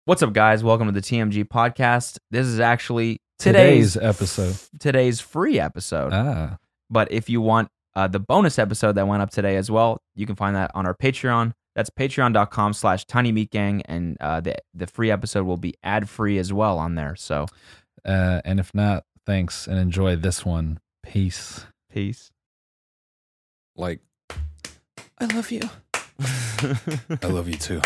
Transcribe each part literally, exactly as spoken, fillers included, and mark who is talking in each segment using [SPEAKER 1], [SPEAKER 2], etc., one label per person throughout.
[SPEAKER 1] What's up, guys? Welcome to the T M G podcast. This is actually today's,
[SPEAKER 2] Today's episode.
[SPEAKER 1] today's free episode.
[SPEAKER 2] Ah,
[SPEAKER 1] But if you want uh, the bonus episode that went up today as well, you can find that on our Patreon. That's patreon.com slash tinymeatgang, and uh, the the free episode will be ad free as well on there. So
[SPEAKER 2] uh, and if not, thanks and enjoy this one. Peace.
[SPEAKER 1] peace.
[SPEAKER 2] Like, I love you. I love you too.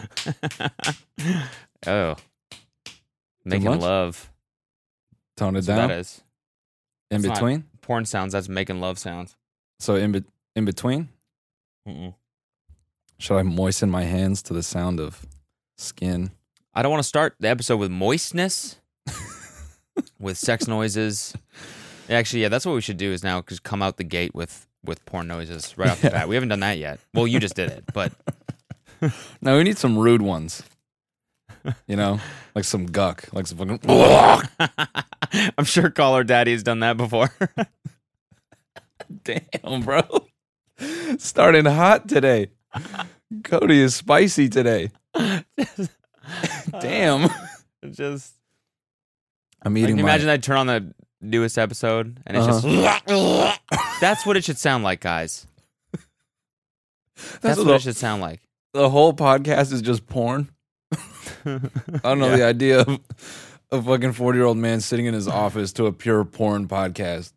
[SPEAKER 3] Oh, making
[SPEAKER 2] lunch?
[SPEAKER 3] love.
[SPEAKER 2] Tone it
[SPEAKER 3] That's what
[SPEAKER 2] down.
[SPEAKER 3] that is.
[SPEAKER 2] In
[SPEAKER 3] It's not
[SPEAKER 2] between.
[SPEAKER 3] Porn sounds. That's making love sounds.
[SPEAKER 2] So in be- in between,
[SPEAKER 3] Mm-mm.
[SPEAKER 2] should I moisten my hands to the sound of skin?
[SPEAKER 3] I don't want to start the episode with moistness, with sex noises. Actually, yeah, that's what we should do. Is now just come out the gate with with porn noises right off the
[SPEAKER 2] Yeah.
[SPEAKER 3] bat. We haven't done that yet. Well, you just did it, but
[SPEAKER 2] No, we need some rude ones. You know, like some guck, like some fucking.
[SPEAKER 3] I'm sure Caller Daddy has done that before.
[SPEAKER 2] Damn, bro. Starting hot today. Cody is spicy today. Damn.
[SPEAKER 3] just
[SPEAKER 2] I'm
[SPEAKER 3] Like,
[SPEAKER 2] eating
[SPEAKER 3] can you
[SPEAKER 2] my.
[SPEAKER 3] imagine I turn on the newest episode and it's
[SPEAKER 2] Uh-huh.
[SPEAKER 3] just that's what it should sound like, guys. That's,
[SPEAKER 2] That's
[SPEAKER 3] what
[SPEAKER 2] what
[SPEAKER 3] it should sound like.
[SPEAKER 2] the whole podcast is just porn. I don't know
[SPEAKER 3] Yeah.
[SPEAKER 2] the idea of a fucking forty year old man sitting in his office to a pure porn podcast.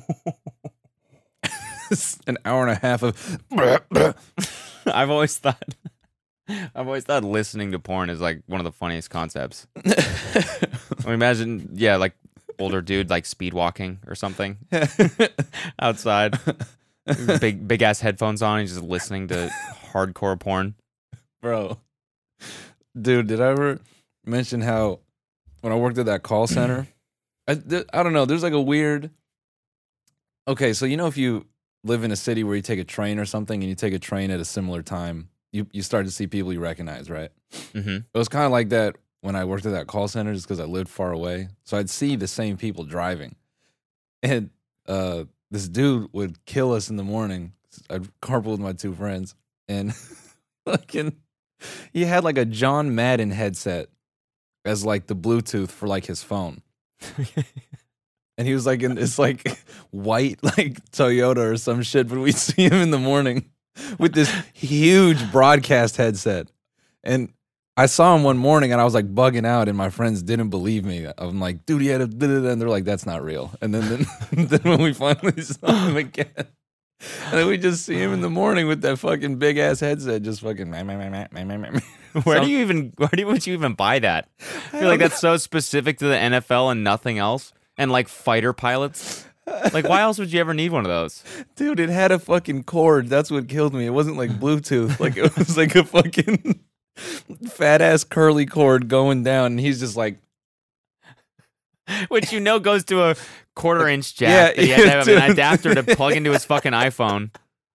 [SPEAKER 2] It's an hour and a half of.
[SPEAKER 3] I've always thought I've always thought listening to porn is like one of the funniest concepts. I mean, imagine, yeah, like older dude like speed walking or something outside. Big big ass headphones on, he's just listening to hardcore porn.
[SPEAKER 2] Bro, dude, did I ever mention how when I worked at that call center, I, th- I don't know, there's like a weird. Okay, so you know if you live in a city where you take a train or something and you take a train at a similar time, you, you start to see people you recognize, right?
[SPEAKER 3] Mm-hmm.
[SPEAKER 2] It was kind of like that when I worked at that call center just because I lived far away. So I'd see the same people driving. And uh, this dude would kill us in the morning. I'd carpool with my two friends. And fucking, he had like a John Madden headset as like the Bluetooth for like his phone. And he was like in this like white like Toyota or some shit, but we'd see him in the morning with this huge broadcast headset. And I saw him one morning and I was like bugging out and my friends didn't believe me. I'm like, dude, he had a da-da-da," and they're like, that's not real. And then then, then when we finally saw him again, and then we just see him in the morning with that fucking big ass headset, just fucking meh, meh, meh, meh, meh, meh, meh.
[SPEAKER 3] Where
[SPEAKER 2] So-
[SPEAKER 3] do you even where do you, would you even buy that? I feel like that's so specific to the N F L and nothing else. And like fighter pilots. Like, why else would you ever need one of those?
[SPEAKER 2] Dude, it had a fucking cord. That's what killed me. It wasn't like Bluetooth. Like it was like a fucking fat ass curly cord going down, and he's just like,
[SPEAKER 3] Which you know goes to a quarter inch jack.
[SPEAKER 2] Yeah,
[SPEAKER 3] that he had to
[SPEAKER 2] yeah,
[SPEAKER 3] have an
[SPEAKER 2] dude.
[SPEAKER 3] adapter to plug into his fucking iPhone.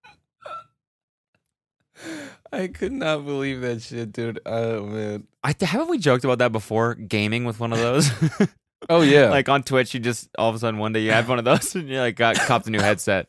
[SPEAKER 2] I could not believe that shit, dude. Oh man.
[SPEAKER 3] I haven't we joked about that before? Gaming with one of those.
[SPEAKER 2] Oh yeah.
[SPEAKER 3] Like on Twitch, you just all of a sudden one day you had one of those and you like got copped a new headset.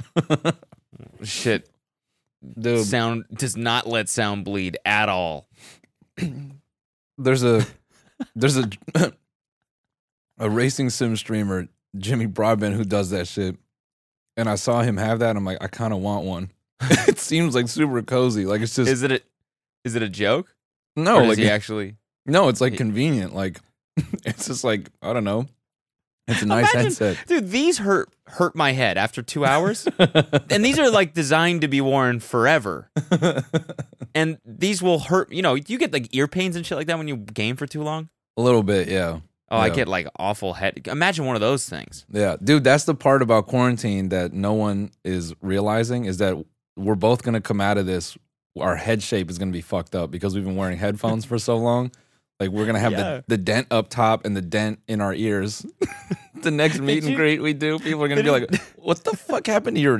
[SPEAKER 3] Shit,
[SPEAKER 2] dude.
[SPEAKER 3] sound does not let sound bleed at all.
[SPEAKER 2] There's a there's a a racing sim streamer, Jimmy Broadbent, who does that shit. And I saw him have that. And I'm like, I kind of want one. It seems like super cozy. Like it's just
[SPEAKER 3] Is it a, is it a joke?
[SPEAKER 2] no,
[SPEAKER 3] or does
[SPEAKER 2] like
[SPEAKER 3] he actually?
[SPEAKER 2] no, it's like
[SPEAKER 3] he-
[SPEAKER 2] convenient. Like it's just like I don't know. It's a nice
[SPEAKER 3] Imagine-
[SPEAKER 2] headset.
[SPEAKER 3] Dude, these hurt hurt my head after two hours. And these are like designed to be worn forever. And these will hurt. You know, you get like ear pains and shit like that when you game for too long.
[SPEAKER 2] A little bit, yeah.
[SPEAKER 3] Oh, I
[SPEAKER 2] Yeah.
[SPEAKER 3] get like awful head. Imagine one of those things.
[SPEAKER 2] Yeah, dude, that's the part about quarantine that no one is realizing is that we're both going to come out of this. Our head shape is going to be fucked up because we've been wearing headphones for so long. Like we're going to have
[SPEAKER 3] Yeah.
[SPEAKER 2] the, the dent up top and the dent in our ears. The next meet and
[SPEAKER 3] you-
[SPEAKER 2] greet we do, people are going to be like, what the fuck happened to your...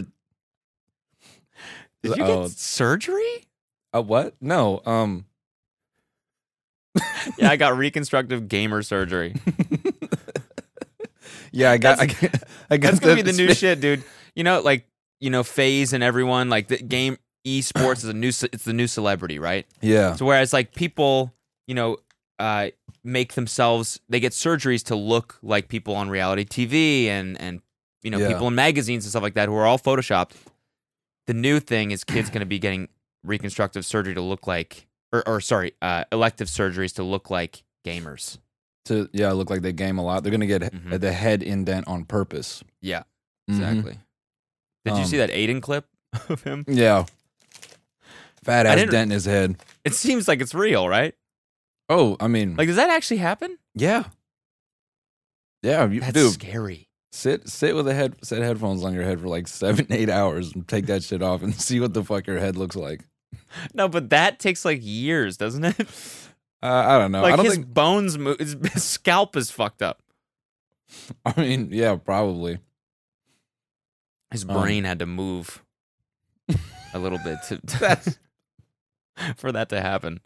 [SPEAKER 3] Did you
[SPEAKER 2] Oh,
[SPEAKER 3] get surgery?
[SPEAKER 2] uh, what? No. Um.
[SPEAKER 3] Yeah, I got reconstructive gamer surgery.
[SPEAKER 2] Yeah, I got... I got, I got
[SPEAKER 3] That's gonna be the new shit, dude. You know, like you know, FaZe and everyone like the game esports is a new. ce- It's the new celebrity, right?
[SPEAKER 2] Yeah.
[SPEAKER 3] So whereas like people, you know, uh, make themselves. They get surgeries to look like people on reality T V and and you know
[SPEAKER 2] Yeah.
[SPEAKER 3] people in magazines and stuff like that who are all photoshopped. The new thing is kids going to be getting reconstructive surgery to look like, or, or sorry, uh, elective surgeries to look like gamers.
[SPEAKER 2] To yeah, look like they game a lot. They're gonna get
[SPEAKER 3] Mhm.
[SPEAKER 2] the head indent on purpose.
[SPEAKER 3] Yeah,
[SPEAKER 2] Mhm.
[SPEAKER 3] exactly. Did you
[SPEAKER 2] Um,
[SPEAKER 3] see that Aiden clip of him?
[SPEAKER 2] Yeah. Fat
[SPEAKER 3] I
[SPEAKER 2] ass
[SPEAKER 3] didn't-
[SPEAKER 2] dent in his head.
[SPEAKER 3] It seems like it's real, right?
[SPEAKER 2] Oh, I mean,
[SPEAKER 3] Like, does that actually happen?
[SPEAKER 2] yeah, yeah, you,
[SPEAKER 3] That's
[SPEAKER 2] dude.
[SPEAKER 3] scary.
[SPEAKER 2] Sit sit with a head set headphones on your head for like seven eight hours and take that shit off and see what the fuck your head looks like.
[SPEAKER 3] No, but that takes like years, doesn't it?
[SPEAKER 2] Uh, I don't know. I
[SPEAKER 3] Like
[SPEAKER 2] don't
[SPEAKER 3] his
[SPEAKER 2] think.
[SPEAKER 3] bones, move, his, his scalp is fucked up.
[SPEAKER 2] I mean, yeah, probably.
[SPEAKER 3] His
[SPEAKER 2] Um,
[SPEAKER 3] brain had to move a little bit to,
[SPEAKER 2] That's-
[SPEAKER 3] for that to happen.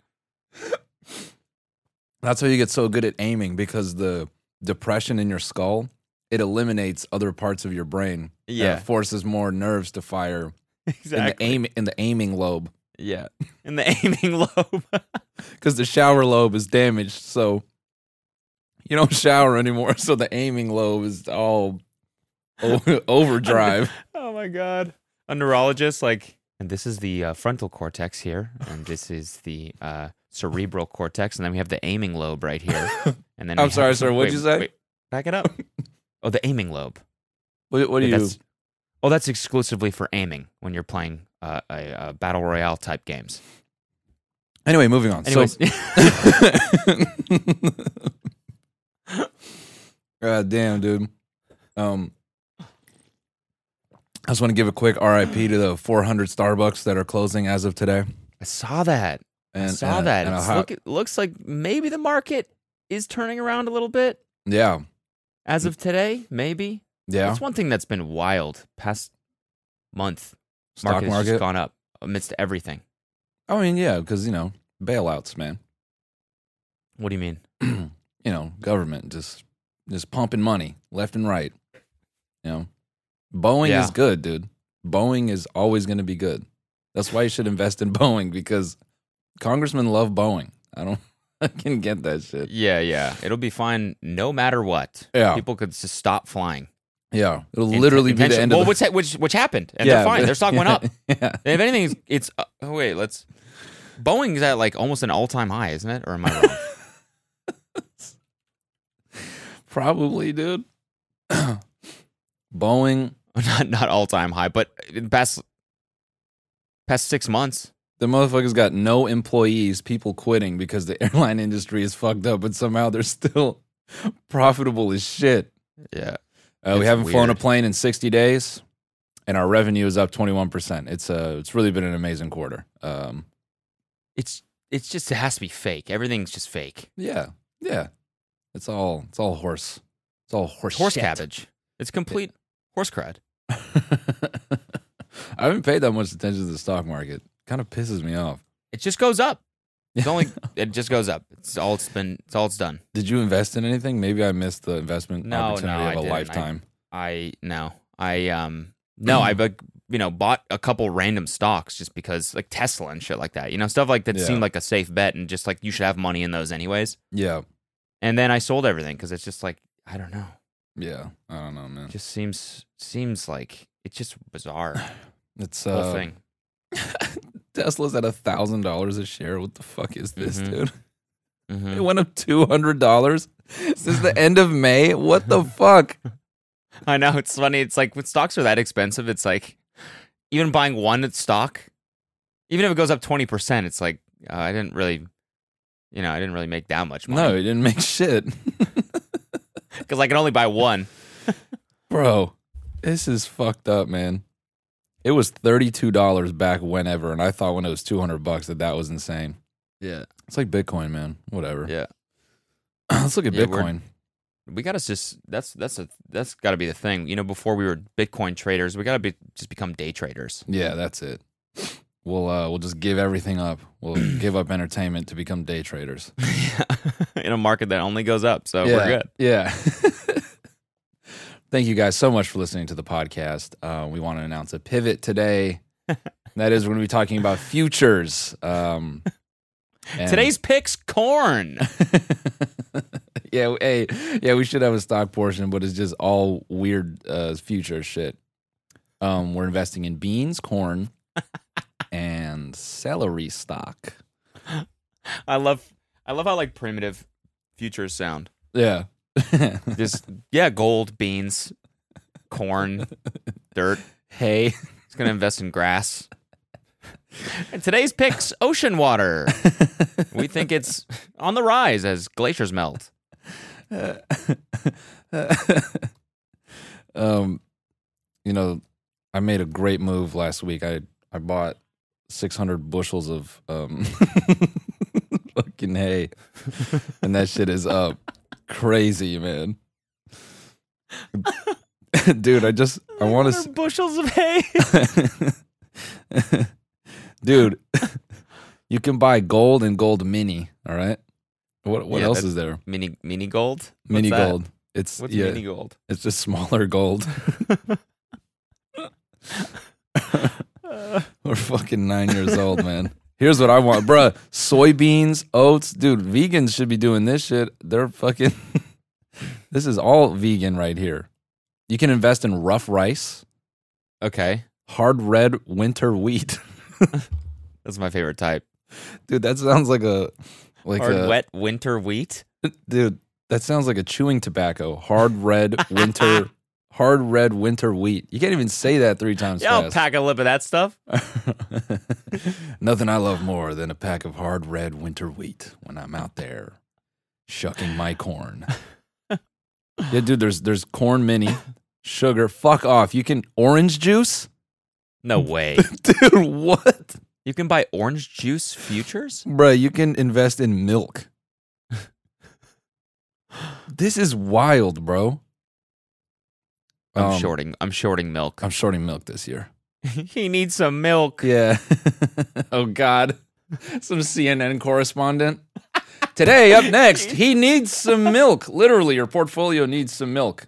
[SPEAKER 2] That's how you get so good at aiming because the depression in your skull it eliminates other parts of your brain. and
[SPEAKER 3] Yeah.
[SPEAKER 2] it forces more nerves to fire
[SPEAKER 3] Exactly.
[SPEAKER 2] in the aim in the aiming lobe
[SPEAKER 3] Yeah. In the aiming lobe.
[SPEAKER 2] because the shower lobe is damaged. So you don't shower anymore. So the aiming lobe is all o- overdrive.
[SPEAKER 3] Oh my god. A neurologist like, and this is the uh, frontal cortex here, and this is the uh, cerebral cortex, and then we have the aiming lobe right here. And then
[SPEAKER 2] I'm
[SPEAKER 3] we have-
[SPEAKER 2] sorry, sir. What'd
[SPEAKER 3] wait,
[SPEAKER 2] you say?
[SPEAKER 3] wait, back it up. Oh, the aiming lobe.
[SPEAKER 2] What, what do
[SPEAKER 3] Wait,
[SPEAKER 2] you?
[SPEAKER 3] that's- Oh, that's exclusively for aiming when you're playing uh, a, a battle royale type games.
[SPEAKER 2] Anyway, moving on.
[SPEAKER 3] Anyways,
[SPEAKER 2] So, God damn, dude. Um, I just want to give a quick R I P to the four hundred Starbucks that are closing as of today.
[SPEAKER 3] I saw that.
[SPEAKER 2] And,
[SPEAKER 3] I saw
[SPEAKER 2] and-
[SPEAKER 3] that.
[SPEAKER 2] and
[SPEAKER 3] It's
[SPEAKER 2] how-
[SPEAKER 3] look, it looks like maybe the market is turning around a little bit
[SPEAKER 2] yeah,
[SPEAKER 3] as of today. Maybe.
[SPEAKER 2] yeah.
[SPEAKER 3] That's one thing that's been wild past month.
[SPEAKER 2] Stock
[SPEAKER 3] Market has
[SPEAKER 2] market.
[SPEAKER 3] just gone up amidst everything.
[SPEAKER 2] I mean, yeah, because you know bailouts, man.
[SPEAKER 3] What do you mean?
[SPEAKER 2] You know, government just just pumping money left and right. You know, Boeing
[SPEAKER 3] Yeah.
[SPEAKER 2] is good, dude. Boeing is always going to be good. That's why you should invest in Boeing because congressmen love Boeing. I don't, I can get that shit.
[SPEAKER 3] Yeah, yeah. It'll be fine no matter what.
[SPEAKER 2] Yeah.
[SPEAKER 3] People could just stop flying.
[SPEAKER 2] Yeah, it'll
[SPEAKER 3] Inten-
[SPEAKER 2] literally be the
[SPEAKER 3] intention-
[SPEAKER 2] end
[SPEAKER 3] well,
[SPEAKER 2] of the.
[SPEAKER 3] which, which, which happened. And
[SPEAKER 2] yeah,
[SPEAKER 3] they're fine.
[SPEAKER 2] but-
[SPEAKER 3] Their stock went up.
[SPEAKER 2] Yeah,
[SPEAKER 3] If anything, it's, it's uh, oh wait, let's. Boeing's at like almost an all-time high, isn't it? Or am I wrong?
[SPEAKER 2] probably, dude. Boeing,
[SPEAKER 3] not not all-time high, but in the past past six months.
[SPEAKER 2] the motherfuckers got no employees, people quitting because the airline industry is fucked up, but somehow they're still profitable as shit.
[SPEAKER 3] Yeah,
[SPEAKER 2] Uh, we
[SPEAKER 3] It's
[SPEAKER 2] haven't flown a
[SPEAKER 3] weird.
[SPEAKER 2] plane in sixty days, and our revenue is up twenty-one percent. It's uh, it's really been an amazing quarter. Um,
[SPEAKER 3] it's it's just it has to be fake. Everything's just fake.
[SPEAKER 2] yeah, yeah. It's all it's all horse. It's all horse.
[SPEAKER 3] Horse
[SPEAKER 2] shit.
[SPEAKER 3] cabbage. It's complete horse crud.
[SPEAKER 2] I haven't paid that much attention to the stock market. Kind of pisses me off.
[SPEAKER 3] It just goes up. It's only it just goes up. It's all it's been. It's all it's done.
[SPEAKER 2] Did you invest in anything? Maybe I missed the investment
[SPEAKER 3] No,
[SPEAKER 2] opportunity
[SPEAKER 3] no, I
[SPEAKER 2] of a
[SPEAKER 3] didn't.
[SPEAKER 2] lifetime.
[SPEAKER 3] I no. I um no. I like you know bought a couple random stocks just because like Tesla and shit like that. You know stuff like that
[SPEAKER 2] Yeah.
[SPEAKER 3] seemed like a safe bet and just like you should have money in those anyways.
[SPEAKER 2] Yeah,
[SPEAKER 3] And then I sold everything because it's just like I don't know.
[SPEAKER 2] yeah. I don't know, man.
[SPEAKER 3] It just seems seems like it's just bizarre.
[SPEAKER 2] It's
[SPEAKER 3] The whole
[SPEAKER 2] uh,
[SPEAKER 3] thing.
[SPEAKER 2] Tesla's at a thousand dollars a share. What the fuck is this,
[SPEAKER 3] Mhm.
[SPEAKER 2] dude?
[SPEAKER 3] Mhm.
[SPEAKER 2] It went up two hundred dollars since the end of May. What the fuck?
[SPEAKER 3] I know it's funny. It's like when stocks are that expensive, it's like even buying one stock, even if it goes up twenty percent, it's like uh, I didn't really, you know, I didn't really make that much
[SPEAKER 2] No,
[SPEAKER 3] money
[SPEAKER 2] it didn't make shit,
[SPEAKER 3] because I can only buy one.
[SPEAKER 2] bro. This is fucked up, man. It was thirty-two dollars back whenever, and I thought when it was two hundred bucks that that was insane.
[SPEAKER 3] Yeah,
[SPEAKER 2] It's like Bitcoin, man. Whatever.
[SPEAKER 3] yeah.
[SPEAKER 2] Let's look at
[SPEAKER 3] Yeah, we're-
[SPEAKER 2] Bitcoin.
[SPEAKER 3] We gotta just that's that's a that's got to be the thing. You know, before we were Bitcoin traders, we gotta be just become day traders.
[SPEAKER 2] Yeah, that's it. We'll uh, we'll just give everything up. We'll give up entertainment to become day traders.
[SPEAKER 3] In a market that only goes up, so
[SPEAKER 2] yeah,
[SPEAKER 3] we're good.
[SPEAKER 2] Yeah. Thank you guys so much for listening to the podcast. Uh, we want to announce a pivot today. That is, we're going to be talking about futures. Um, And-
[SPEAKER 3] Today's picks corn.
[SPEAKER 2] yeah, hey, yeah, we should have a stock portion, but it's just all weird uh, future shit. Um, we're investing in beans, corn, and celery stock.
[SPEAKER 3] I love I love how like primitive futures sound.
[SPEAKER 2] Yeah.
[SPEAKER 3] Just yeah, gold, beans, corn, dirt.
[SPEAKER 2] Hay.
[SPEAKER 3] He's gonna invest in grass. And today's picks ocean water. We think it's on the rise as glaciers melt.
[SPEAKER 2] um, you know, I made a great move last week. I I bought six hundred bushels of um fucking hay, and that shit is up crazy, man. Dude, I just I want to
[SPEAKER 3] bushels of hay.
[SPEAKER 2] Dude, you can buy gold and gold mini. All right. What what
[SPEAKER 3] Yeah,
[SPEAKER 2] else
[SPEAKER 3] that's
[SPEAKER 2] is there?
[SPEAKER 3] Mini mini gold. What's
[SPEAKER 2] Mini
[SPEAKER 3] that?
[SPEAKER 2] gold. It's
[SPEAKER 3] What's
[SPEAKER 2] yeah.
[SPEAKER 3] mini gold?
[SPEAKER 2] It's just smaller gold. We're fucking nine years old, man. Here's what I want, bruh. Soybeans, oats, dude. Vegans should be doing this shit. They're fucking. This is all vegan right here. You can invest in rough rice,
[SPEAKER 3] Okay,
[SPEAKER 2] hard red winter wheat.
[SPEAKER 3] that's my favorite type.
[SPEAKER 2] Dude, that sounds like a like
[SPEAKER 3] Hard
[SPEAKER 2] a
[SPEAKER 3] wet winter wheat.
[SPEAKER 2] dude. That sounds like a chewing tobacco. Hard red winter, hard red winter wheat. You can't even say that three times
[SPEAKER 3] Yeah, I'll
[SPEAKER 2] fast.
[SPEAKER 3] pack a lip of that stuff.
[SPEAKER 2] Nothing I love more than a pack of hard red winter wheat when I'm out there shucking my corn. Yeah, dude, there's there's corn mini, sugar. Fuck off. You can orange juice?
[SPEAKER 3] No way.
[SPEAKER 2] Dude, what?
[SPEAKER 3] You can buy orange juice futures?
[SPEAKER 2] Bruh, you can invest in milk. This is wild, bro.
[SPEAKER 3] I'm
[SPEAKER 2] Um,
[SPEAKER 3] shorting. I'm shorting milk.
[SPEAKER 2] I'm shorting milk this year.
[SPEAKER 3] He needs some milk.
[SPEAKER 2] Yeah. Oh, God. Some C N N correspondent. Today, up next, he needs some milk. Literally, your portfolio needs some milk.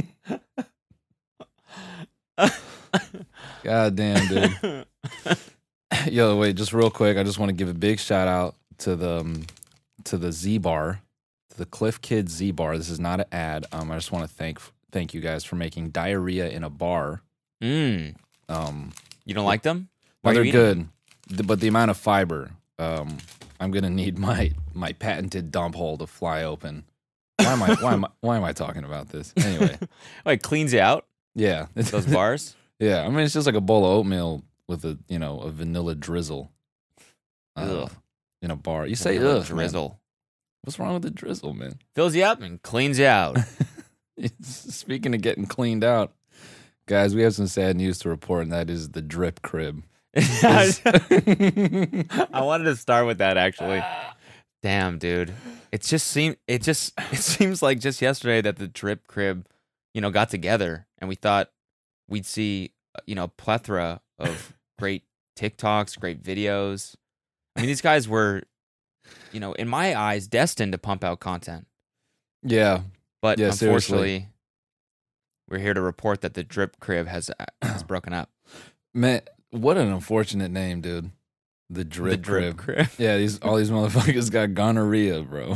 [SPEAKER 2] God damn, dude. Yo, wait, just real quick, I just want to give a big shout out to the um, to the Z Bar, to the Cliff Kids Z Bar. This is not an ad. Um, I just want to thank thank you guys for making diarrhea in a bar.
[SPEAKER 3] Mm.
[SPEAKER 2] Um,
[SPEAKER 3] You don't like them? Why
[SPEAKER 2] well,
[SPEAKER 3] are
[SPEAKER 2] they're
[SPEAKER 3] you
[SPEAKER 2] good,
[SPEAKER 3] eating
[SPEAKER 2] Th- but the amount of fiber, um, I'm gonna need my my patented dump hole to fly open. Why am I why am I why am I talking about this anyway?
[SPEAKER 3] them? Oh, it cleans you out,
[SPEAKER 2] Yeah,
[SPEAKER 3] those bars?
[SPEAKER 2] yeah. I mean, it's just like a bowl of oatmeal with a you know a vanilla drizzle. Uh,
[SPEAKER 3] Ugh.
[SPEAKER 2] in a bar, you say
[SPEAKER 3] Vanilla
[SPEAKER 2] ugh, man.
[SPEAKER 3] drizzle.
[SPEAKER 2] What's wrong with the drizzle, man?
[SPEAKER 3] Fills you up and cleans you out.
[SPEAKER 2] Speaking of getting cleaned out, guys, we have some sad news to report, and that is the drip crib.
[SPEAKER 3] I wanted to start with that actually. Damn, dude. It just seemed it just it seems like just yesterday that the drip crib, you know, got together and we thought we'd see, you know, a plethora of great TikToks, great videos. I mean, these guys were, you know, in my eyes, destined to pump out content.
[SPEAKER 2] Yeah,
[SPEAKER 3] But
[SPEAKER 2] Yeah,
[SPEAKER 3] unfortunately,
[SPEAKER 2] seriously.
[SPEAKER 3] we're here to report that the drip crib has has broken up.
[SPEAKER 2] man, what an unfortunate name, dude. The drip,
[SPEAKER 3] the drip
[SPEAKER 2] crib.
[SPEAKER 3] crib.
[SPEAKER 2] Yeah, these all these motherfuckers got gonorrhea, bro.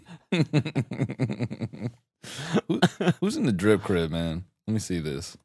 [SPEAKER 2] Who, who's in the drip crib, man? Let me see this.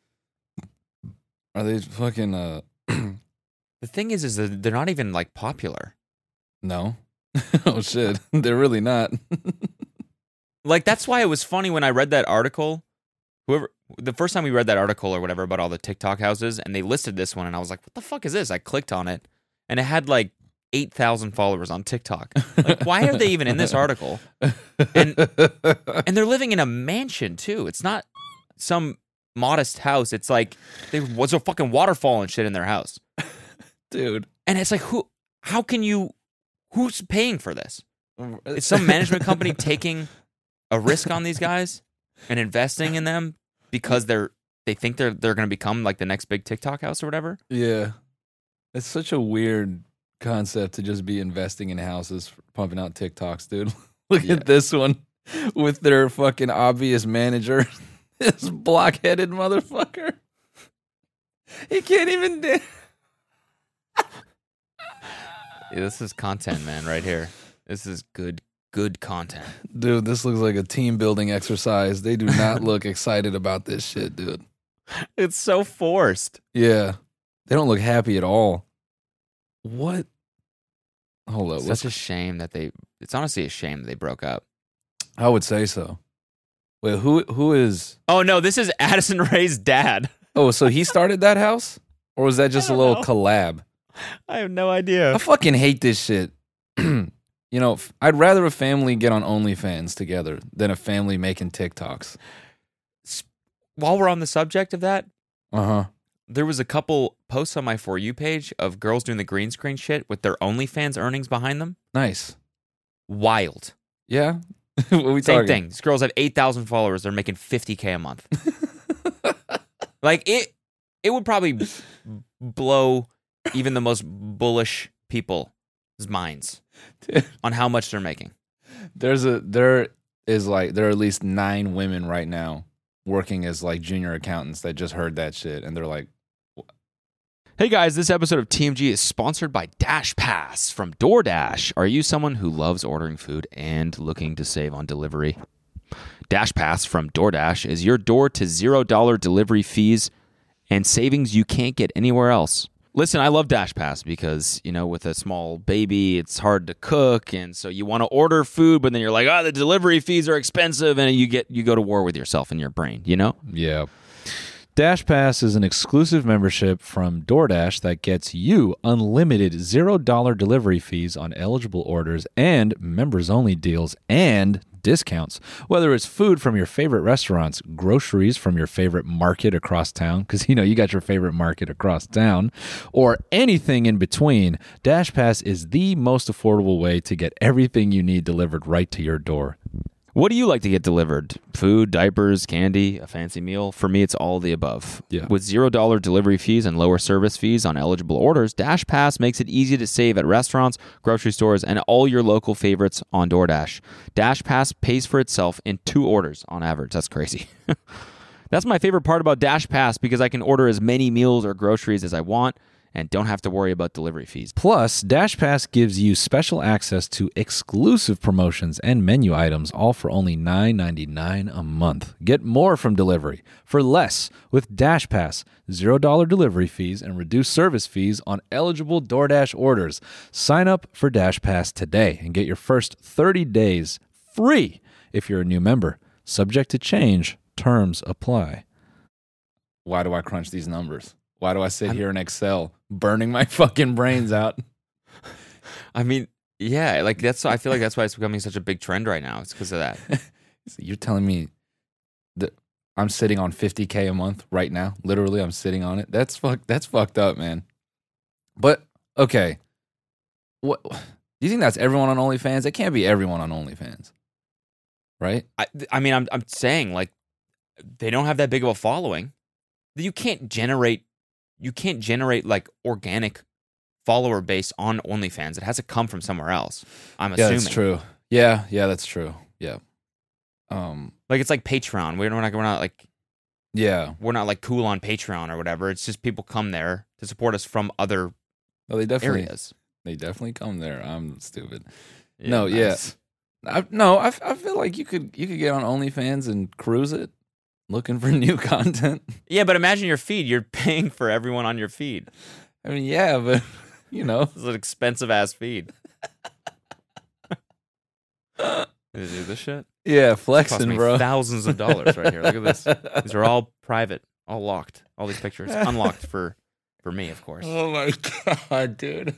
[SPEAKER 2] Are they fucking uh
[SPEAKER 3] The thing is, is that they're not even like popular.
[SPEAKER 2] no? Oh shit. They're really not.
[SPEAKER 3] Like that's why it was funny when I read that article. Whoever the first time we read that article or whatever about all the TikTok houses, and they listed this one, and I was like, "What the fuck is this?" I clicked on it, and it had like eight thousand followers on TikTok. Like, why are they even in this article? And and they're living in a mansion too. It's not some modest house. It's like there was a fucking waterfall and shit in their house.
[SPEAKER 2] Dude.
[SPEAKER 3] And it's like, who? How can you? Who's paying for this? Is some management company taking a risk on these guys and investing in them because they're they think they're they're going to become like the next big TikTok house or whatever?
[SPEAKER 2] Yeah. It's such a weird concept to just be investing in houses, pumping out TikToks, dude. Look
[SPEAKER 3] Yeah.
[SPEAKER 2] at this one with their fucking obvious manager. This blockheaded motherfucker. He can't even dance.
[SPEAKER 3] Yeah, this is content, man, right here. This is good, good content.
[SPEAKER 2] Dude, this looks like a team building exercise. They do not look excited about this shit, dude.
[SPEAKER 3] It's so forced.
[SPEAKER 2] Yeah. They don't look happy at all. What? Hold up.
[SPEAKER 3] It's
[SPEAKER 2] What's
[SPEAKER 3] such a shame that they. It's honestly a shame they broke up.
[SPEAKER 2] I would say so. Wait, who who is?
[SPEAKER 3] Oh no, this is Addison Rae's dad.
[SPEAKER 2] Oh, so he started that house, or was that just a
[SPEAKER 3] don't
[SPEAKER 2] little
[SPEAKER 3] know.
[SPEAKER 2] collab?
[SPEAKER 3] I have no idea.
[SPEAKER 2] I fucking hate this shit. You know, f- I'd rather a family get on OnlyFans together than a family making TikToks.
[SPEAKER 3] While we're on the subject of that,
[SPEAKER 2] Uh huh.
[SPEAKER 3] there was a couple posts on my For You page of girls doing the green screen shit with their OnlyFans earnings behind them.
[SPEAKER 2] Nice.
[SPEAKER 3] Wild.
[SPEAKER 2] Yeah. What we
[SPEAKER 3] Same
[SPEAKER 2] talking?
[SPEAKER 3] thing. These girls have eight thousand followers. They're making fifty K a month. Like, it it would probably b- blow even the most bullish people's minds on how much they're making.
[SPEAKER 2] There's a there is like there are at least nine women right now working as like junior accountants that just heard that shit and they're like,
[SPEAKER 3] Hey guys, this episode of T M G is sponsored by Dash Pass from DoorDash. Are you someone who loves ordering food and looking to save on delivery? Dash Pass from DoorDash is your door to zero dollar delivery fees and savings you can't get anywhere else. Listen, I love Dash Pass because, you know, with a small baby, it's hard to cook, and so you want to order food, but then you're like, oh, the delivery fees are expensive, and you get you go to war with yourself and your brain, you know?
[SPEAKER 2] yeah.
[SPEAKER 4] Dash Pass is an exclusive membership from DoorDash that gets you unlimited zero dollar delivery fees on eligible orders and members-only deals and discounts. Whether it's food from your favorite restaurants, groceries from your favorite market across town, because, you know, you got your favorite market across town, or anything in between, Dash Pass is the most affordable way to get everything you need delivered right to your door.
[SPEAKER 3] What do you like to get delivered? Food, diapers, candy, a fancy meal? For me, it's all the above.
[SPEAKER 4] Yeah.
[SPEAKER 3] With zero dollar delivery fees and lower service fees on eligible orders, Dash Pass makes it easy to save at restaurants, grocery stores, and all your local favorites on DoorDash. Dash Pass pays for itself in two orders on average. That's crazy. That's my favorite part about Dash Pass because I can order as many meals or groceries as I want and don't have to worry about delivery fees.
[SPEAKER 4] Plus, Dash Pass gives you special access to exclusive promotions and menu items, all for only nine ninety-nine a month. Get more from delivery for less with Dash Pass, zero dollar delivery fees and reduced service fees on eligible DoorDash orders. Sign up for Dash Pass today and get your first thirty days free if you're a new member. Subject to change. Terms apply.
[SPEAKER 2] Why do I crunch these numbers? Why do I sit here in Excel burning my fucking brains out?
[SPEAKER 3] I mean, yeah, like that's. I feel like that's why it's becoming such a big trend right now. It's because of that.
[SPEAKER 2] So you're telling me that I'm sitting on fifty K a month right now? Literally, I'm sitting on it. That's fuck. That's fucked up, man. But okay, what do you think? That's everyone on OnlyFans? It can't be everyone on OnlyFans, right?
[SPEAKER 3] I, I mean, I'm I'm saying like they don't have that big of a following. You can't generate. You can't generate like organic follower base on OnlyFans. It has to come from somewhere else. I'm
[SPEAKER 2] Yeah,
[SPEAKER 3] assuming.
[SPEAKER 2] that's true. Yeah, yeah, that's true. Yeah. Um.
[SPEAKER 3] Like it's like Patreon. We're not we're not like
[SPEAKER 2] Yeah.
[SPEAKER 3] we're not like cool on Patreon or whatever. It's just people come there to support us from other
[SPEAKER 2] Well, they definitely.
[SPEAKER 3] areas.
[SPEAKER 2] They definitely come there. I'm stupid.
[SPEAKER 3] Yeah,
[SPEAKER 2] no, yeah.
[SPEAKER 3] nice.
[SPEAKER 2] I, no, I, I feel like you could you could get on OnlyFans and cruise it, looking for new content.
[SPEAKER 3] Yeah, but imagine your feed. You're paying for everyone on your feed.
[SPEAKER 2] I mean, yeah, but you know,
[SPEAKER 3] It's an expensive ass feed. Is it this shit?
[SPEAKER 2] yeah,
[SPEAKER 3] Cost
[SPEAKER 2] flexing,
[SPEAKER 3] me
[SPEAKER 2] bro.
[SPEAKER 3] thousands of dollars right here. Look at this. These are all private, all locked. All these pictures unlocked for for me, of course.
[SPEAKER 2] Oh my god, dude.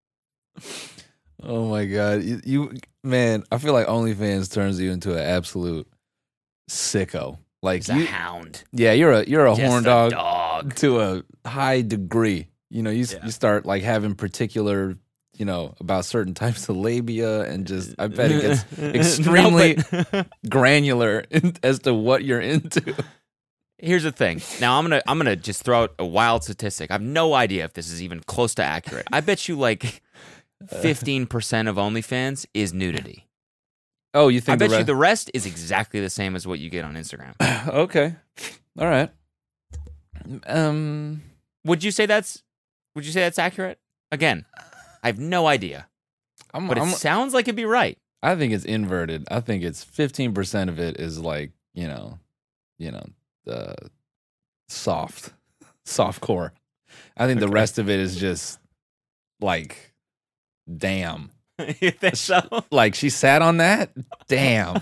[SPEAKER 2] Oh my god, you, you man, I feel like OnlyFans turns you into an absolute sicko. Like
[SPEAKER 3] He's a
[SPEAKER 2] you,
[SPEAKER 3] hound.
[SPEAKER 2] yeah, you're a you're a
[SPEAKER 3] Just
[SPEAKER 2] horn
[SPEAKER 3] a
[SPEAKER 2] dog,
[SPEAKER 3] dog.
[SPEAKER 2] to a high degree. You know, you s
[SPEAKER 3] Yeah.
[SPEAKER 2] you start like having particular, you know, about certain types of labia, and just I bet it gets extremely
[SPEAKER 3] No, but-
[SPEAKER 2] granular in, as to what you're into.
[SPEAKER 3] Here's the thing. Now I'm gonna I'm gonna just throw out a wild statistic. I have no idea if this is even close to accurate. I bet you like fifteen percent of OnlyFans is nudity.
[SPEAKER 2] Oh, you think
[SPEAKER 3] I bet
[SPEAKER 2] the
[SPEAKER 3] you the rest is exactly the same as what you get on Instagram.
[SPEAKER 2] re- okay, all right. Um,
[SPEAKER 3] Would you say that's would you say that's accurate? Again, I have no idea,
[SPEAKER 2] I'm,
[SPEAKER 3] but it
[SPEAKER 2] I'm,
[SPEAKER 3] sounds like it'd be right.
[SPEAKER 2] I think it's inverted. I think it's fifteen percent of it is like, you know, you know, the soft, soft core. I think the
[SPEAKER 3] Okay.
[SPEAKER 2] rest of it is just like, damn.
[SPEAKER 3] You think so?
[SPEAKER 2] Like she sat on that? Damn.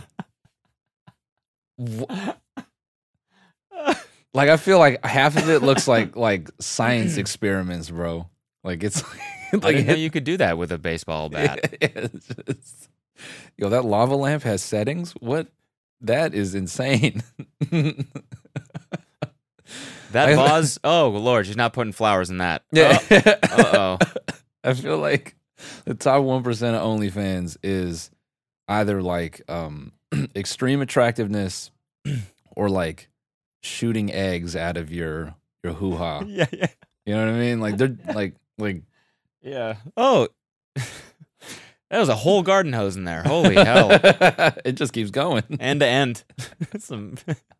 [SPEAKER 2] Wh- Like I feel like half of it looks like like science experiments, bro. Like it's
[SPEAKER 3] I
[SPEAKER 2] like
[SPEAKER 3] didn't know you could do that with a baseball bat.
[SPEAKER 2] it's just- yo, that lava lamp has settings. What? That is insane.
[SPEAKER 3] That
[SPEAKER 2] I-
[SPEAKER 3] vase. Oh Lord, she's not putting flowers in that.
[SPEAKER 2] Yeah.
[SPEAKER 3] Uh oh.
[SPEAKER 2] I feel like the top one percent of OnlyFans is either like um extreme attractiveness or like shooting eggs out of your your hoo ha.
[SPEAKER 3] Yeah, yeah,
[SPEAKER 2] You know what I mean? Like they're like like
[SPEAKER 3] yeah. Oh, that was a whole garden hose in there. Holy hell!
[SPEAKER 2] it just keeps going.
[SPEAKER 3] End to end. Some.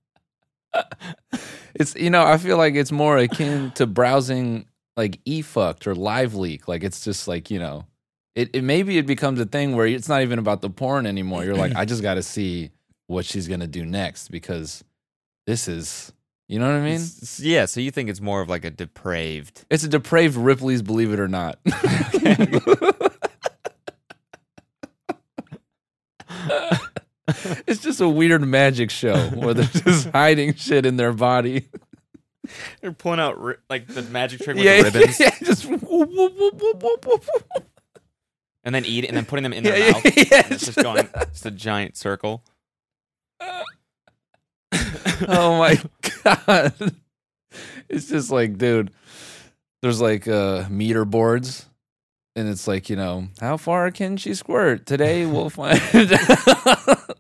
[SPEAKER 2] It's you know, I feel like it's more akin to browsing like eFucked or Live Leak. Like it's just like, you know, it, it maybe it becomes a thing where it's not even about the porn anymore. You're like, I just gotta see what she's gonna do next because this is you know what I mean?
[SPEAKER 3] S- Yeah, so you think it's more of like a depraved.
[SPEAKER 2] It's a depraved Ripley's Believe It or Not. It's just a weird magic show where they're just hiding shit in their body.
[SPEAKER 3] They're pulling out ri- like the magic trick with
[SPEAKER 2] Yeah,
[SPEAKER 3] the ribbons,
[SPEAKER 2] yeah, just whoop, whoop, whoop, whoop, whoop, whoop.
[SPEAKER 3] and then eat it, and then putting them in their
[SPEAKER 2] Yeah,
[SPEAKER 3] mouth.
[SPEAKER 2] yeah, yeah.
[SPEAKER 3] And it's just going, it's a giant circle.
[SPEAKER 2] Oh my god. It's just like, dude, there's like uh meter boards and it's like, you know, how far can she squirt? Today we'll find out.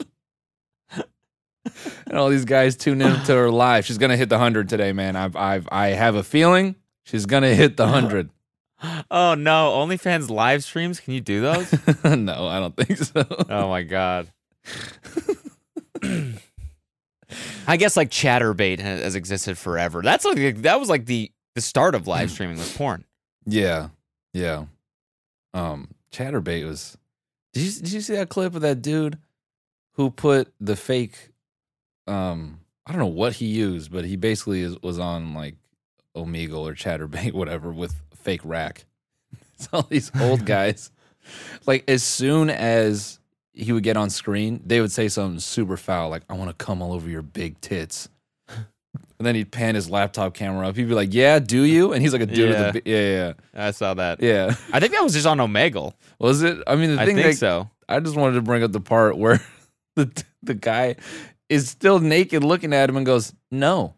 [SPEAKER 2] And all these guys tune into her live. She's gonna hit the hundred today, man. I've I've I have a feeling she's gonna hit the hundred.
[SPEAKER 3] Oh no, OnlyFans live streams? Can you do those?
[SPEAKER 2] No, I don't think so.
[SPEAKER 3] Oh my god. I guess like ChatterBait has, has existed forever. That's like that was like the the start of live streaming with porn.
[SPEAKER 2] Yeah, yeah. Um, ChatterBait was. Did you did you see that clip of that dude who put the fake? Um, I don't know what he used, but he basically is, was on like Omegle or ChatterBait, whatever, with fake rack. It's all these old guys. Like as soon as he would get on screen, they would say something super foul, like "I want to come all over your big tits." And then he'd pan his laptop camera up. He'd be like, "Yeah, do you?" And he's like a dude
[SPEAKER 3] Yeah.
[SPEAKER 2] with a bi- yeah,
[SPEAKER 3] I saw that.
[SPEAKER 2] yeah, yeah.
[SPEAKER 3] I think that was just on Omegle.
[SPEAKER 2] Was it? I mean, the
[SPEAKER 3] I
[SPEAKER 2] thing
[SPEAKER 3] think
[SPEAKER 2] that
[SPEAKER 3] so.
[SPEAKER 2] I just wanted to bring up the part where the the guy is still naked, looking at him, and goes, "No."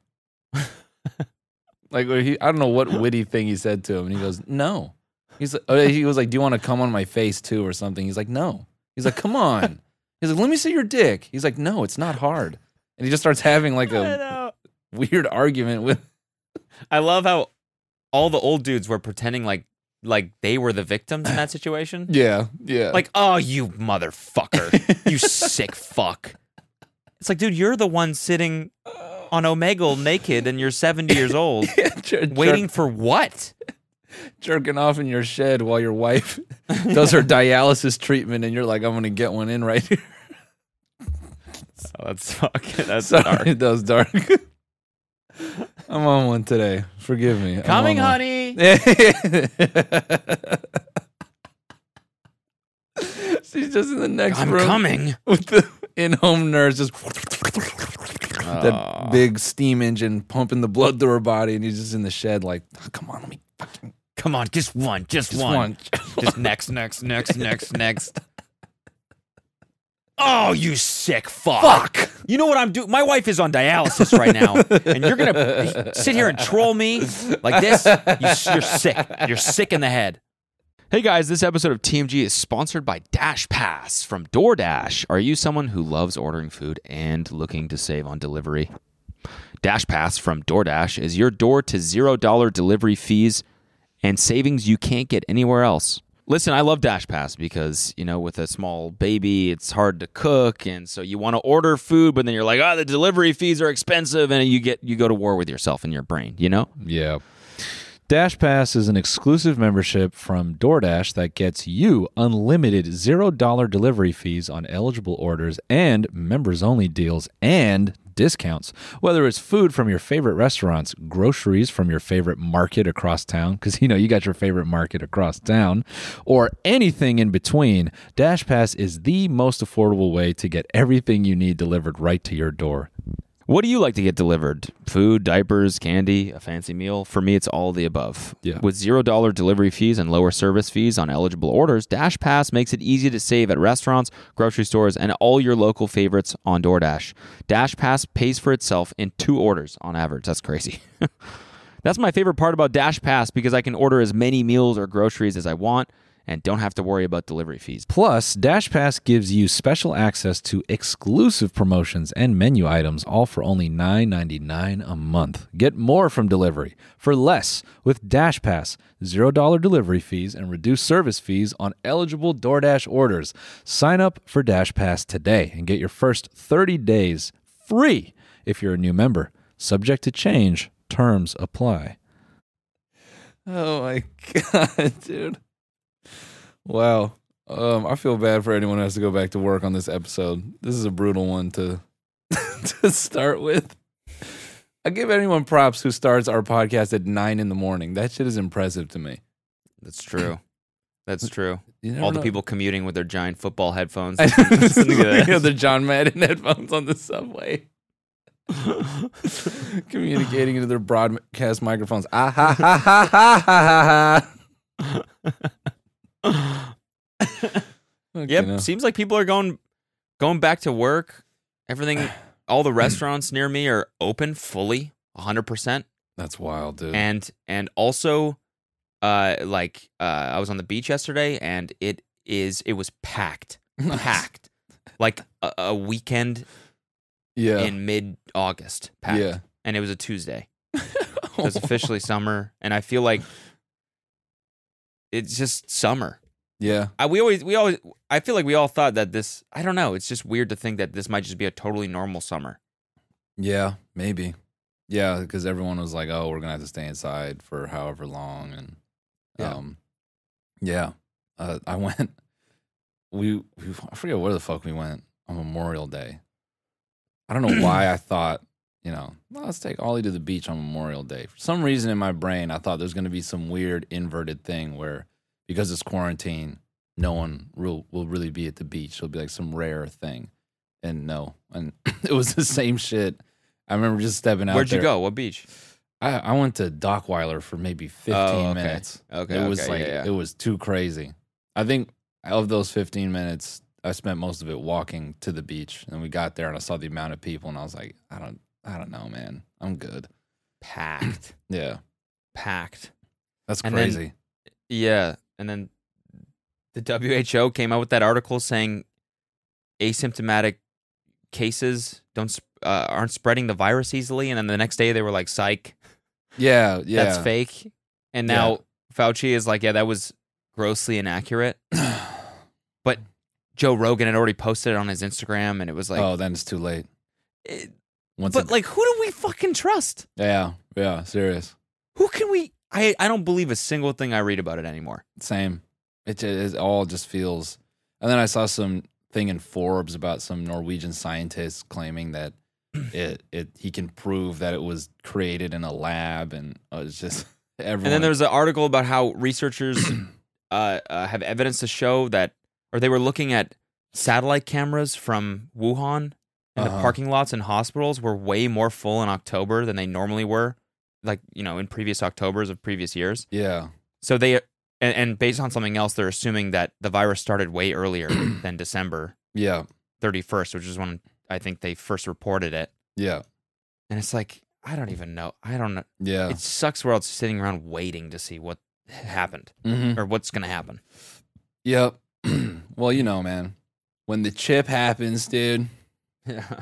[SPEAKER 2] Like where he, I don't know what witty thing he said to him, and he goes, "No." He's like, oh, he was like, "Do you want to come on my face too, or something?" He's like, "No." He's like, "Come on." He's like, "Let me see your dick." He's like, "No, it's not hard." And he just starts having like
[SPEAKER 3] I
[SPEAKER 2] a
[SPEAKER 3] know.
[SPEAKER 2] weird argument with.
[SPEAKER 3] I love how all the old dudes were pretending like like they were the victims in that situation.
[SPEAKER 2] Yeah, yeah.
[SPEAKER 3] Like, oh, you motherfucker, you sick fuck. It's like, dude, you're the one sitting on Omegle naked, and you're seventy years old,
[SPEAKER 2] Jer- jer-
[SPEAKER 3] waiting for what?
[SPEAKER 2] jerking off in your shed while your wife does her dialysis treatment, and you're like, "I'm gonna get one in right here."
[SPEAKER 3] Oh, that's fucking that's
[SPEAKER 2] Sorry,
[SPEAKER 3] dark.
[SPEAKER 2] that was dark. I'm on one today. Forgive me. I'm
[SPEAKER 3] Coming,
[SPEAKER 2] on one.
[SPEAKER 3] honey.
[SPEAKER 2] She's just in the next
[SPEAKER 3] I'm
[SPEAKER 2] room
[SPEAKER 3] coming.
[SPEAKER 2] with the in-home nurse, just
[SPEAKER 3] Oh.
[SPEAKER 2] that big steam engine pumping the blood through her body, and he's just in the shed, like, "Oh, come on, let me fucking
[SPEAKER 3] Come on, just one, just,
[SPEAKER 2] just
[SPEAKER 3] one.
[SPEAKER 2] one."
[SPEAKER 3] Just next, next, next, next, next. Oh, you sick fuck.
[SPEAKER 2] Fuck.
[SPEAKER 3] You know what I'm doing? My wife is on dialysis right now, and you're going to sit here and troll me like this? You, you're sick. You're sick in the head. Hey guys, this episode of T M G is sponsored by Dash Pass from DoorDash. Are you someone who loves ordering food and looking to save on delivery? Dash Pass from DoorDash is your door to zero dollar delivery fees and savings you can't get anywhere else. Listen, I love Dash Pass because, you know, with a small baby, it's hard to cook, and so you want to order food, but then you're like, oh, the delivery fees are expensive, and you get you go to war with yourself and your brain, you know?
[SPEAKER 2] Yeah.
[SPEAKER 4] Dash Pass is an exclusive membership from DoorDash that gets you unlimited zero dollar delivery fees on eligible orders and members-only deals and discounts. Whether it's food from your favorite restaurants, groceries from your favorite market across town, because you know you got your favorite market across town, or anything in between, Dash Pass is the most affordable way to get everything you need delivered right to your door.
[SPEAKER 3] What do you like to get delivered? Food, diapers, candy, a fancy meal? For me, it's all the above.
[SPEAKER 4] Yeah.
[SPEAKER 3] With zero dollar delivery fees and lower service fees on eligible orders, Dash Pass makes it easy to save at restaurants, grocery stores, and all your local favorites on DoorDash. Dash Pass pays for itself in two orders on average. That's crazy. That's my favorite part about Dash Pass because I can order as many meals or groceries as I want and don't have to worry about delivery fees.
[SPEAKER 4] Plus, Dash Pass gives you special access to exclusive promotions and menu items, all for only nine ninety-nine a month. Get more from delivery for less with Dash Pass, zero dollar delivery fees, and reduced service fees on eligible DoorDash orders. Sign up for Dash Pass today and get your first thirty days free if you're a new member. Subject to change. Terms apply.
[SPEAKER 2] Oh my God, dude. Wow. Um, I feel bad for anyone who has to go back to work on this episode. This is a brutal one to to start with. I give anyone props who starts our podcast at nine in the morning. That shit is impressive to me.
[SPEAKER 3] That's true. That's true.
[SPEAKER 2] You never
[SPEAKER 3] All the
[SPEAKER 2] know.
[SPEAKER 3] people commuting with their giant football headphones.
[SPEAKER 2] I
[SPEAKER 3] listening to that.
[SPEAKER 2] you know, the John Madden headphones on the subway. Communicating into their broadcast microphones. Ah ha ha ha ha ha ha. Okay,
[SPEAKER 3] Yep.
[SPEAKER 2] no.
[SPEAKER 3] Seems like people are going going back to work. Everything, all the restaurants near me are open fully, one hundred percent.
[SPEAKER 2] That's wild, dude.
[SPEAKER 3] And and also, uh, like uh, I was on the beach yesterday, and it is it was packed, packed, like a, a weekend
[SPEAKER 2] yeah.
[SPEAKER 3] in mid August, packed,
[SPEAKER 2] Yeah.
[SPEAKER 3] and it was a Tuesday. So it's officially summer, and I feel like it's just summer.
[SPEAKER 2] Yeah.
[SPEAKER 3] I, we always, we always, I feel like we all thought that this, I don't know, it's just weird to think that this might just be a totally normal summer.
[SPEAKER 2] Yeah, maybe. Yeah, because everyone was like, "Oh, we're gonna have to stay inside for however long," and
[SPEAKER 3] Yeah.
[SPEAKER 2] um, yeah. Uh, I went. We, we I forget where the fuck we went on Memorial Day. I don't know why I thought, you know, well, let's take Ollie to the beach on Memorial Day. For some reason in my brain, I thought there's gonna be some weird inverted thing where, because it's quarantine, no one will will really be at the beach. It'll be like some rare thing, and no, and it was the same shit. I remember just stepping out.
[SPEAKER 3] Where'd you
[SPEAKER 2] there.
[SPEAKER 3] go? What beach?
[SPEAKER 2] I, I went to Dockweiler for maybe fifteen
[SPEAKER 3] Oh, okay.
[SPEAKER 2] minutes.
[SPEAKER 3] Okay,
[SPEAKER 2] it was
[SPEAKER 3] okay,
[SPEAKER 2] like
[SPEAKER 3] yeah, yeah.
[SPEAKER 2] it was too crazy. I think of those fifteen minutes, I spent most of it walking to the beach, and we got there, and I saw the amount of people, and I was like, I don't, I don't know, man, I'm good.
[SPEAKER 3] Packed,
[SPEAKER 2] Yeah,
[SPEAKER 3] packed.
[SPEAKER 2] that's
[SPEAKER 3] And then-
[SPEAKER 2] crazy.
[SPEAKER 3] Yeah, and then the W H O came out with that article saying asymptomatic cases don't sp- uh, aren't spreading the virus easily, and then the next day they were like, "Psych,
[SPEAKER 2] yeah, yeah,
[SPEAKER 3] that's fake." And now Fauci is like, "Yeah, that was grossly inaccurate." But Joe Rogan had already posted it on his Instagram, and it was like,
[SPEAKER 2] oh, then it's too late.
[SPEAKER 3] it-
[SPEAKER 2] Once
[SPEAKER 3] but
[SPEAKER 2] it,
[SPEAKER 3] like, who do we fucking trust?
[SPEAKER 2] yeah, yeah, serious.
[SPEAKER 3] Who can we? I I don't believe a single thing I read about it anymore.
[SPEAKER 2] Same. It, ju- it all just feels. And then I saw some thing in Forbes about some Norwegian scientist claiming that it it he can prove that it was created in a lab, and uh, it's just everyone.
[SPEAKER 3] And then there was an article about how researchers uh, uh, have evidence to show that, or they were looking at satellite cameras from Wuhan, and the
[SPEAKER 2] Uh-huh.
[SPEAKER 3] parking lots and hospitals were way more full in October than they normally were, like, you know, in previous Octobers of previous years.
[SPEAKER 2] yeah,
[SPEAKER 3] So they, and, and based on something else, they're assuming that the virus started way earlier than December
[SPEAKER 2] yeah,
[SPEAKER 3] thirty-first, which is when I think they first reported it.
[SPEAKER 2] yeah,
[SPEAKER 3] And it's like, I don't even know. I don't know.
[SPEAKER 2] yeah.
[SPEAKER 3] It sucks we're all sitting around waiting to see what happened
[SPEAKER 2] Mm-hmm.
[SPEAKER 3] or what's going to happen.
[SPEAKER 2] Yep. Well, you know, man, when the chip happens, dude.
[SPEAKER 3] Yeah.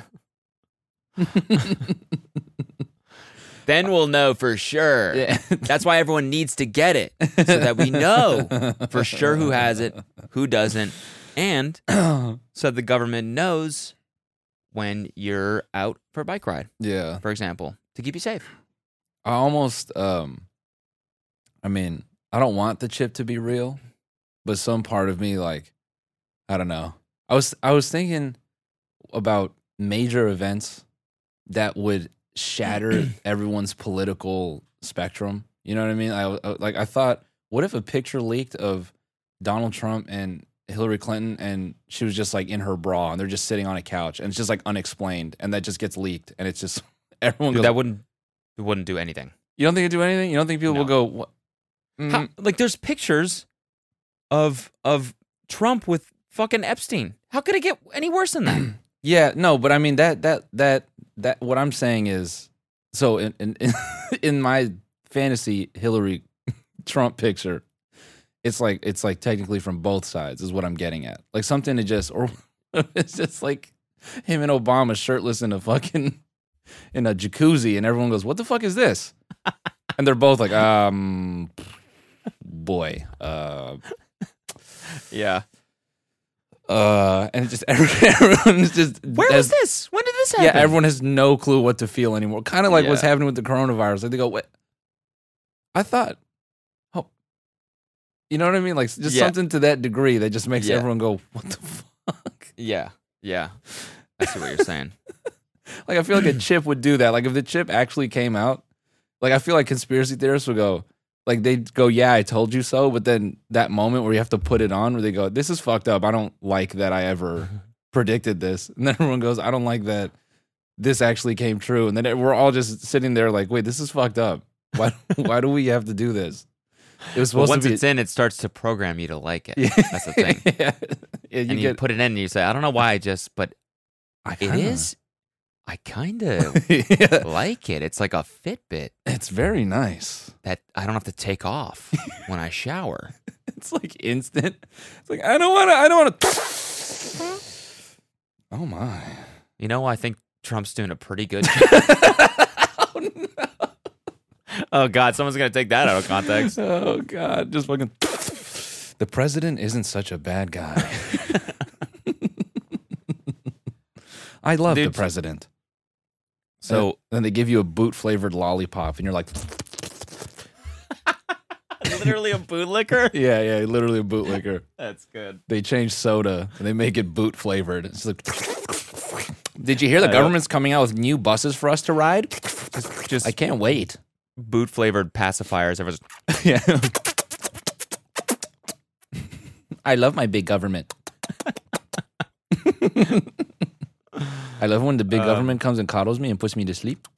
[SPEAKER 3] Then we'll know for sure.
[SPEAKER 2] Yeah.
[SPEAKER 3] That's why everyone needs to get it, so that we know for sure who has it, who doesn't, and so the government knows when you're out for a bike ride,
[SPEAKER 2] Yeah.
[SPEAKER 3] for example, to keep you safe.
[SPEAKER 2] I almost um I mean, I don't want the chip to be real, but some part of me, like, I don't know. I was I was thinking about major events that would shatter everyone's political spectrum. You know what I mean? I, I like I thought, what if a picture leaked of Donald Trump and Hillary Clinton, and she was just like in her bra, and they're just sitting on a couch, and it's just like unexplained, and that just gets leaked, and it's just everyone
[SPEAKER 3] Dude,
[SPEAKER 2] goes,
[SPEAKER 3] that wouldn't it wouldn't do anything.
[SPEAKER 2] You don't think it'd do anything? You don't think people
[SPEAKER 3] No.
[SPEAKER 2] will go? What? Mm,
[SPEAKER 3] How, like there's pictures of of Trump with fucking Epstein. How could it get any worse than that?
[SPEAKER 2] Yeah, no, but I mean that that that that what I'm saying is, so in in in my fantasy Hillary Trump picture, it's like it's like technically from both sides is what I'm getting at. Like something to just, or it's just like him and Obama shirtless in a fucking in a jacuzzi, and everyone goes, "What the fuck is this?" And they're both like, "Um, boy, uh,
[SPEAKER 3] Yeah.
[SPEAKER 2] uh," and it's just everyone's just
[SPEAKER 3] Where
[SPEAKER 2] has-
[SPEAKER 3] was this? When did this happen?
[SPEAKER 2] Yeah, everyone has no clue what to feel anymore. Kind of like what's
[SPEAKER 3] Yeah.
[SPEAKER 2] happening with the coronavirus. Like they go, "What?" I thought, oh, you know what I mean? Like just
[SPEAKER 3] Yeah.
[SPEAKER 2] something to that degree that just makes
[SPEAKER 3] Yeah.
[SPEAKER 2] everyone go, "What the fuck?"
[SPEAKER 3] Yeah. Yeah. I see what you're saying.
[SPEAKER 2] Like I feel like a chip would do that. Like if the chip actually came out, like I feel like conspiracy theorists would go, like they'd go, "Yeah, I told you so," but then that moment where you have to put it on, where they go, "This is fucked up. I don't like that I ever predicted this," and then everyone goes, "I don't like that this actually came true," and then we're all just sitting there like, "Wait, this is fucked up. Why? Why do we have to do this?" It was
[SPEAKER 3] Well,
[SPEAKER 2] supposed
[SPEAKER 3] once
[SPEAKER 2] to be.
[SPEAKER 3] it's in, it starts to program you to like it.
[SPEAKER 2] Yeah.
[SPEAKER 3] That's the thing.
[SPEAKER 2] yeah, yeah, you
[SPEAKER 3] and you
[SPEAKER 2] get.
[SPEAKER 3] put it in and you say, I don't know why I just, but
[SPEAKER 2] I
[SPEAKER 3] it
[SPEAKER 2] kinda-
[SPEAKER 3] is. I kind of
[SPEAKER 2] yeah,
[SPEAKER 3] like it. It's like a Fitbit
[SPEAKER 2] it's very nice.
[SPEAKER 3] that I don't have to take off when I shower.
[SPEAKER 2] It's like instant. It's like I don't want to. I don't want to. Oh my.
[SPEAKER 3] You know, I think Trump's doing a pretty good job.
[SPEAKER 2] Oh no.
[SPEAKER 3] Oh, God. Someone's going to take that out of context.
[SPEAKER 2] Oh God. Just fucking. The president isn't such a bad guy. I love
[SPEAKER 3] Dude.
[SPEAKER 2] the president.
[SPEAKER 3] So,
[SPEAKER 2] Then they give you a boot flavored lollipop, and you're like,
[SPEAKER 3] literally a bootlicker?
[SPEAKER 2] yeah, yeah, literally a bootlicker.
[SPEAKER 3] That's good.
[SPEAKER 2] They change soda and they make it boot flavored. It's like, did you hear the
[SPEAKER 3] I
[SPEAKER 2] government's coming out with new buses for us to ride?
[SPEAKER 3] Just
[SPEAKER 2] I can't wait.
[SPEAKER 3] boot flavored pacifiers. Everyone's
[SPEAKER 2] Yeah. I love my big government. I love when the big
[SPEAKER 3] Um,
[SPEAKER 2] government comes and coddles me and puts me to sleep.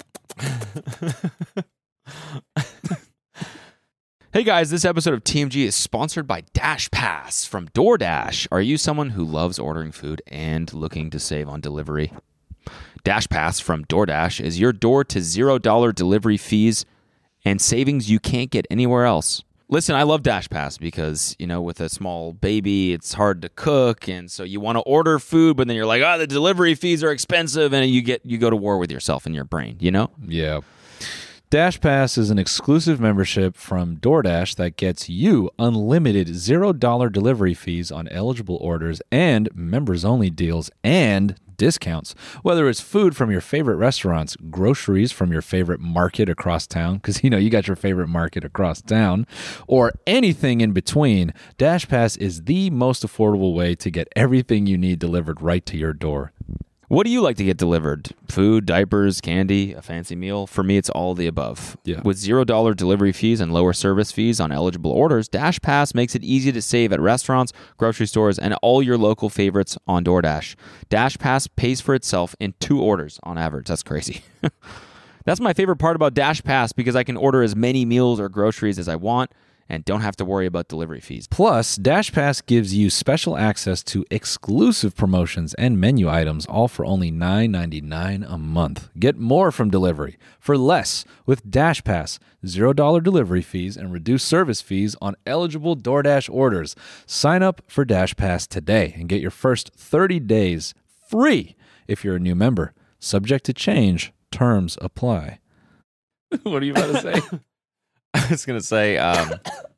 [SPEAKER 3] Hey guys, this episode of T M G is sponsored by Dash Pass from DoorDash. Are you someone who loves ordering food and looking to save on delivery? Dash Pass from DoorDash is your door to zero dollar delivery fees and savings you can't get anywhere else. Listen, I love Dash Pass because, you know, with a small baby, it's hard to cook, and so you want to order food, but then you're like, oh, the delivery fees are expensive, and you get you go to war with yourself in your brain, you know?
[SPEAKER 4] Yeah. Dash Pass is an exclusive membership from DoorDash that gets you unlimited zero dollar delivery fees on eligible orders and members-only deals and discounts. Whether it's food from your favorite restaurants, groceries from your favorite market across town, because, you know, you got your favorite market across town, or anything in between, Dash Pass is the most affordable way to get everything you need delivered right to your door.
[SPEAKER 3] What do you like to get delivered? Food, diapers, candy, a fancy meal? For me, it's all the above.
[SPEAKER 4] Yeah.
[SPEAKER 3] With zero dollar delivery fees and lower service fees on eligible orders, Dash Pass makes it easy to save at restaurants, grocery stores, and all your local favorites on DoorDash. Dash Pass pays for itself in two orders on average. That's crazy. That's my favorite part about Dash Pass because I can order as many meals or groceries as I want and don't have to worry about delivery fees.
[SPEAKER 4] Plus, Dash Pass gives you special access to exclusive promotions and menu items, all for only nine ninety-nine a month. Get more from delivery for less with Dash Pass, zero dollar delivery fees and reduced service fees on eligible DoorDash orders. Sign up for Dash Pass today and get your first thirty days free if you're a new member. Subject to change, terms apply.
[SPEAKER 2] What are you about to say?
[SPEAKER 3] I was going to say, um,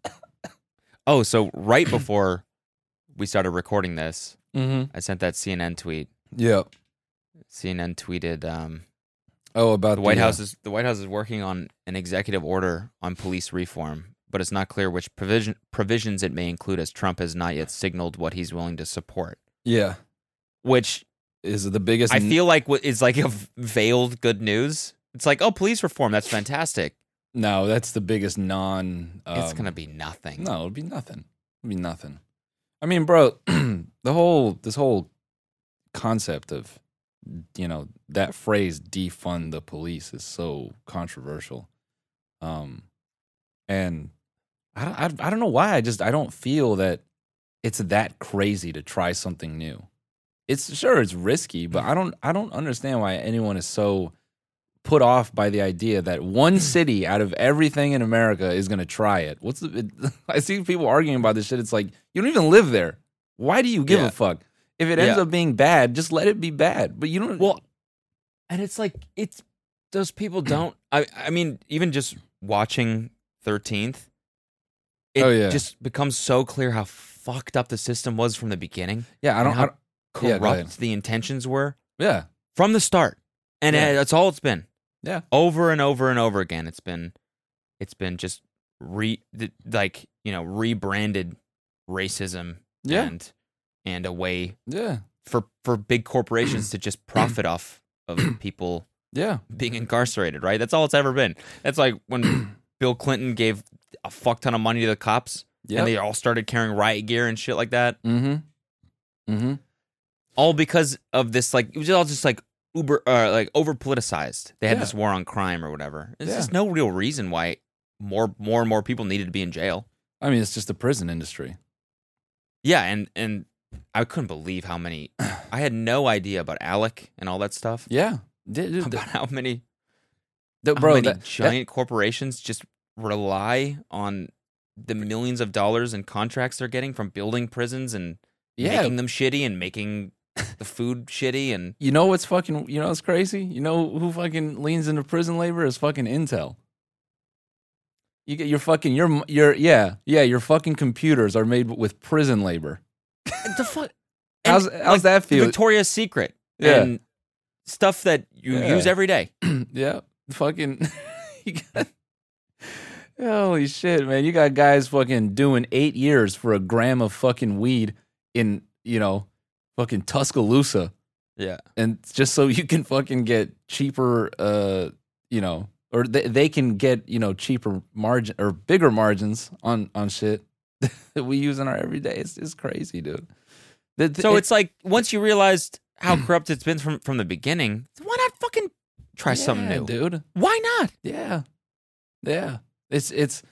[SPEAKER 3] oh, so right before we started recording this,
[SPEAKER 2] Mm-hmm.
[SPEAKER 3] I sent that C N N tweet.
[SPEAKER 2] Yeah.
[SPEAKER 3] C N N tweeted, um,
[SPEAKER 2] Oh, about
[SPEAKER 3] the White
[SPEAKER 2] uh,
[SPEAKER 3] House is the White House is working on an executive order on police reform, but it's not clear which provision provisions it may include, as Trump has not yet signaled what he's willing to support.
[SPEAKER 2] Yeah.
[SPEAKER 3] Which
[SPEAKER 2] is the biggest.
[SPEAKER 3] I feel like what is like a veiled good news. It's like, oh, police reform, that's fantastic.
[SPEAKER 2] No, that's the biggest non. Um,
[SPEAKER 3] it's gonna be nothing.
[SPEAKER 2] No, it'll be nothing. It'll be nothing. I mean, bro, the whole this whole concept of, you know, that phrase defund the police is so controversial. Um, and I don't, I, I don't know why. I just I don't feel that it's that crazy to try something new. It's sure it's risky, but I don't I don't understand why anyone is so put off by the idea that one city out of everything in America is going to try it. What's the? It, I see people arguing about this shit. It's like, you don't even live there. Why do you give
[SPEAKER 3] Yeah.
[SPEAKER 2] a fuck? If it ends
[SPEAKER 3] Yeah.
[SPEAKER 2] up being bad, just let it be bad. But you don't.
[SPEAKER 3] Well, and it's like it's those people don't. I I mean, even just watching thirteenth, it
[SPEAKER 2] Oh, yeah.
[SPEAKER 3] just becomes so clear how fucked up the system was from the beginning.
[SPEAKER 2] yeah, I don't.
[SPEAKER 3] and
[SPEAKER 2] I
[SPEAKER 3] how
[SPEAKER 2] don't yeah, go ahead.
[SPEAKER 3] corrupt the intentions were
[SPEAKER 2] yeah,
[SPEAKER 3] from the start, and
[SPEAKER 2] Yeah.
[SPEAKER 3] uh, that's all it's been.
[SPEAKER 2] Yeah.
[SPEAKER 3] over and over and over again. It's been, it's been just re th- like you know rebranded racism
[SPEAKER 2] Yeah.
[SPEAKER 3] and and a way
[SPEAKER 2] yeah,
[SPEAKER 3] for for big corporations to just profit off of people
[SPEAKER 2] yeah,
[SPEAKER 3] being incarcerated, right? That's all it's ever been. That's like when Bill Clinton gave a fuck ton of money to the cops,
[SPEAKER 2] yeah.
[SPEAKER 3] and they all started carrying riot gear and shit like that,
[SPEAKER 2] Mm-hmm. Mm-hmm.
[SPEAKER 3] all because of this. Like it was all just like uber, uh, like over politicized. They had
[SPEAKER 2] Yeah.
[SPEAKER 3] this war on crime or whatever. There's
[SPEAKER 2] Yeah.
[SPEAKER 3] just no real reason why more, more and more people needed to be in jail.
[SPEAKER 2] I mean, it's just the prison industry.
[SPEAKER 3] Yeah, and and I couldn't believe how many. I had no idea about Alec and all that stuff.
[SPEAKER 2] Yeah, Dude, dude,
[SPEAKER 3] About how many,
[SPEAKER 2] the-
[SPEAKER 3] how
[SPEAKER 2] bro.
[SPEAKER 3] many
[SPEAKER 2] that- that-
[SPEAKER 3] giant corporations just rely on the millions of dollars in contracts they're getting from building prisons and
[SPEAKER 2] yeah,
[SPEAKER 3] making them shitty and making the food shitty and
[SPEAKER 2] you know what's fucking, you know what's crazy? You know who fucking leans into prison labor is fucking Intel. You get your fucking your your yeah yeah your fucking computers are made with prison labor.
[SPEAKER 3] the fuck.
[SPEAKER 2] How's how's that feel?
[SPEAKER 3] Victoria's Secret
[SPEAKER 2] Yeah.
[SPEAKER 3] and stuff that you
[SPEAKER 2] Yeah.
[SPEAKER 3] use every day.
[SPEAKER 2] Yeah, fucking. You got, holy shit, man! You got guys fucking doing eight years for a gram of fucking weed in, you know, fucking Tuscaloosa,
[SPEAKER 3] Yeah,
[SPEAKER 2] and just so you can fucking get cheaper, uh, you know, or they they can get, you know, cheaper margin or bigger margins on on shit that we use in our everyday. It's it's crazy, dude. The- the-
[SPEAKER 3] so
[SPEAKER 2] it-
[SPEAKER 3] it's like once you realized how corrupt it's been from from the beginning, why not fucking try something
[SPEAKER 2] yeah,
[SPEAKER 3] new,
[SPEAKER 2] dude.
[SPEAKER 3] Why not?
[SPEAKER 2] Yeah, yeah. It's it's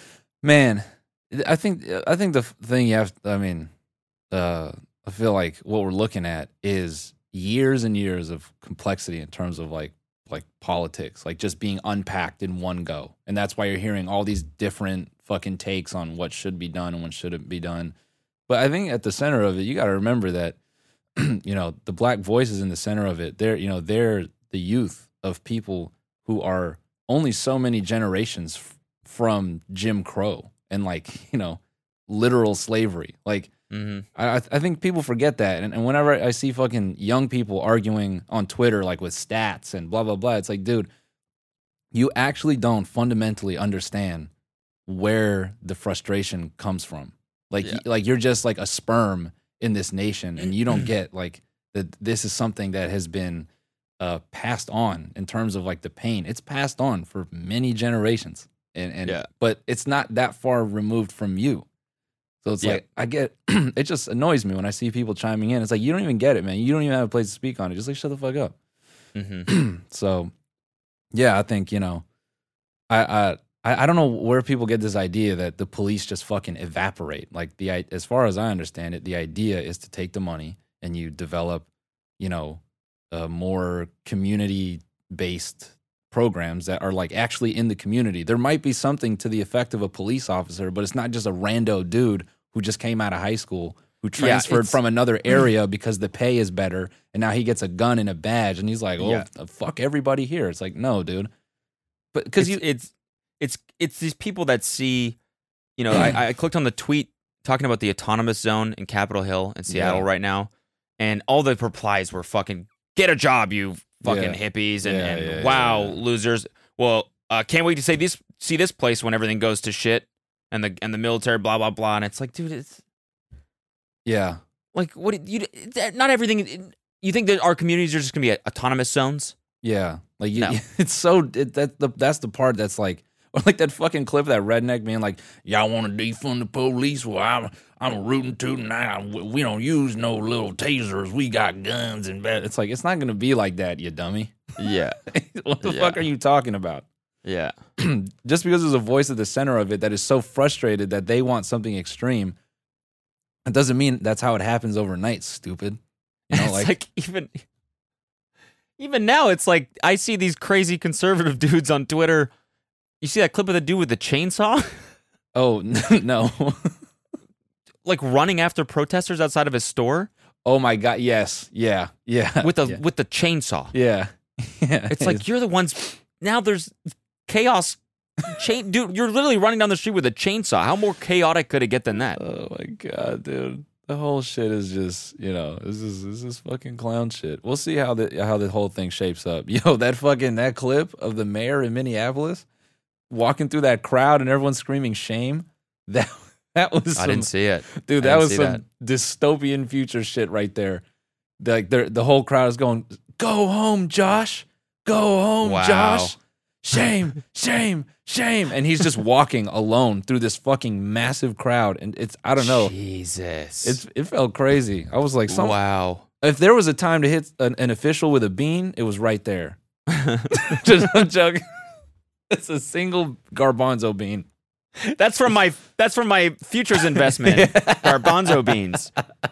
[SPEAKER 2] man. I think I think the thing you have. I mean, uh, I feel like what we're looking at is years and years of complexity in terms of like like politics, like just being unpacked in one go, and that's why you're hearing all these different fucking takes on what should be done and what shouldn't be done. But I think at the center of it, you got to remember that you know the black voices in the center of it. They're you know they're the youth of people who are only so many generations f- from Jim Crow and like, you know, literal slavery. Like,
[SPEAKER 3] Mm-hmm.
[SPEAKER 2] I I think people forget that. And, and whenever I see fucking young people arguing on Twitter, like with stats and blah, blah, blah, it's like, dude, you actually don't fundamentally understand where the frustration comes from. Like,
[SPEAKER 3] Yeah.
[SPEAKER 2] y- like you're just like a sperm in this nation and you don't get like that this is something that has been uh, passed on in terms of like the pain. It's passed on for many generations. And, and
[SPEAKER 3] Yeah.
[SPEAKER 2] but it's not that far removed from you. So it's
[SPEAKER 3] Yeah.
[SPEAKER 2] like, I get, it just annoys me when I see people chiming in. It's like, you don't even get it, man. You don't even have a place to speak on it. Just like, shut the fuck up.
[SPEAKER 3] Mm-hmm.
[SPEAKER 2] So, yeah, I think, you know, I, I, I I don't know where people get this idea that the police just fucking evaporate. Like, the i- as far as I understand it, the idea is to take the money and you develop, you know, uh, more community-based programs that are like actually in the community. There might be something to the effect of a police officer, but it's not just a rando dude who just came out of high school who
[SPEAKER 3] Yeah,
[SPEAKER 2] transferred
[SPEAKER 3] it's-
[SPEAKER 2] from another area because the pay is better and now he gets a gun and a badge and he's like, oh,
[SPEAKER 3] Yeah.
[SPEAKER 2] fuck everybody here. It's like, no, dude. But because
[SPEAKER 3] Because
[SPEAKER 2] you,
[SPEAKER 3] it's it's it's these people that see, you know, I, I clicked on the tweet talking about the autonomous zone in Capitol Hill in Seattle
[SPEAKER 2] Yeah.
[SPEAKER 3] right now, and all the replies were fucking get a job, you fucking
[SPEAKER 2] Yeah.
[SPEAKER 3] hippies, and,
[SPEAKER 2] Yeah,
[SPEAKER 3] and
[SPEAKER 2] yeah, yeah,
[SPEAKER 3] wow,
[SPEAKER 2] yeah.
[SPEAKER 3] losers. Well, uh, can't wait to say this see this place when everything goes to shit. and the and the military, blah blah blah, and it's like, dude, it's
[SPEAKER 2] Yeah.
[SPEAKER 3] like what you not everything. You think that our communities are just gonna be autonomous zones?
[SPEAKER 2] Yeah. Like you,
[SPEAKER 3] No.
[SPEAKER 2] it's so it, that the that's the part that's like or like that fucking clip of that redneck being like, y'all want to defund the police? Well, I'm I'm rooting to now. We don't use no little tasers. We got guns and bad. It's like it's not gonna be like that, you dummy.
[SPEAKER 3] Yeah,
[SPEAKER 2] What the
[SPEAKER 3] Yeah.
[SPEAKER 2] fuck are you talking about?
[SPEAKER 3] yeah,
[SPEAKER 2] Just because there's a voice at the center of it that is so frustrated that they want something extreme, it doesn't mean that's how it happens overnight. Stupid. You know,
[SPEAKER 3] it's
[SPEAKER 2] like,
[SPEAKER 3] like, even even now, it's like I see these crazy conservative dudes on Twitter. You see that clip of the dude with the chainsaw,
[SPEAKER 2] oh no.
[SPEAKER 3] like running after protesters outside of his store
[SPEAKER 2] Oh my god, yes. Yeah. Yeah.
[SPEAKER 3] with the
[SPEAKER 2] yeah.
[SPEAKER 3] with the chainsaw.
[SPEAKER 2] Yeah. Yeah.
[SPEAKER 3] It's like you're the ones. Now there's chaos. Chain, dude, you're literally running down the street with a chainsaw. How more chaotic could it get than that?
[SPEAKER 2] oh my god, dude. The whole shit is just, you know, this is this is fucking clown shit. We'll see how the how the whole thing shapes up. Yo, that fucking that clip of the mayor in Minneapolis walking through that crowd and everyone screaming shame. That that was
[SPEAKER 3] I
[SPEAKER 2] some,
[SPEAKER 3] didn't see it.
[SPEAKER 2] dude,
[SPEAKER 3] I
[SPEAKER 2] that
[SPEAKER 3] didn't
[SPEAKER 2] was
[SPEAKER 3] see
[SPEAKER 2] some dystopian future shit right there. Like the the whole crowd is going, "Go home, Josh. Go home,
[SPEAKER 3] Wow.
[SPEAKER 2] Josh. Shame, shame, shame." And he's just walking alone through this fucking massive crowd and it's I don't know.
[SPEAKER 3] Jesus.
[SPEAKER 2] It's it felt crazy. I was like, some,
[SPEAKER 3] wow.
[SPEAKER 2] if there was a time to hit an, an official with a bean, it was right there. Just I'm joking. It's a single garbanzo bean.
[SPEAKER 3] That's from my that's from my futures investment, garbanzo beans.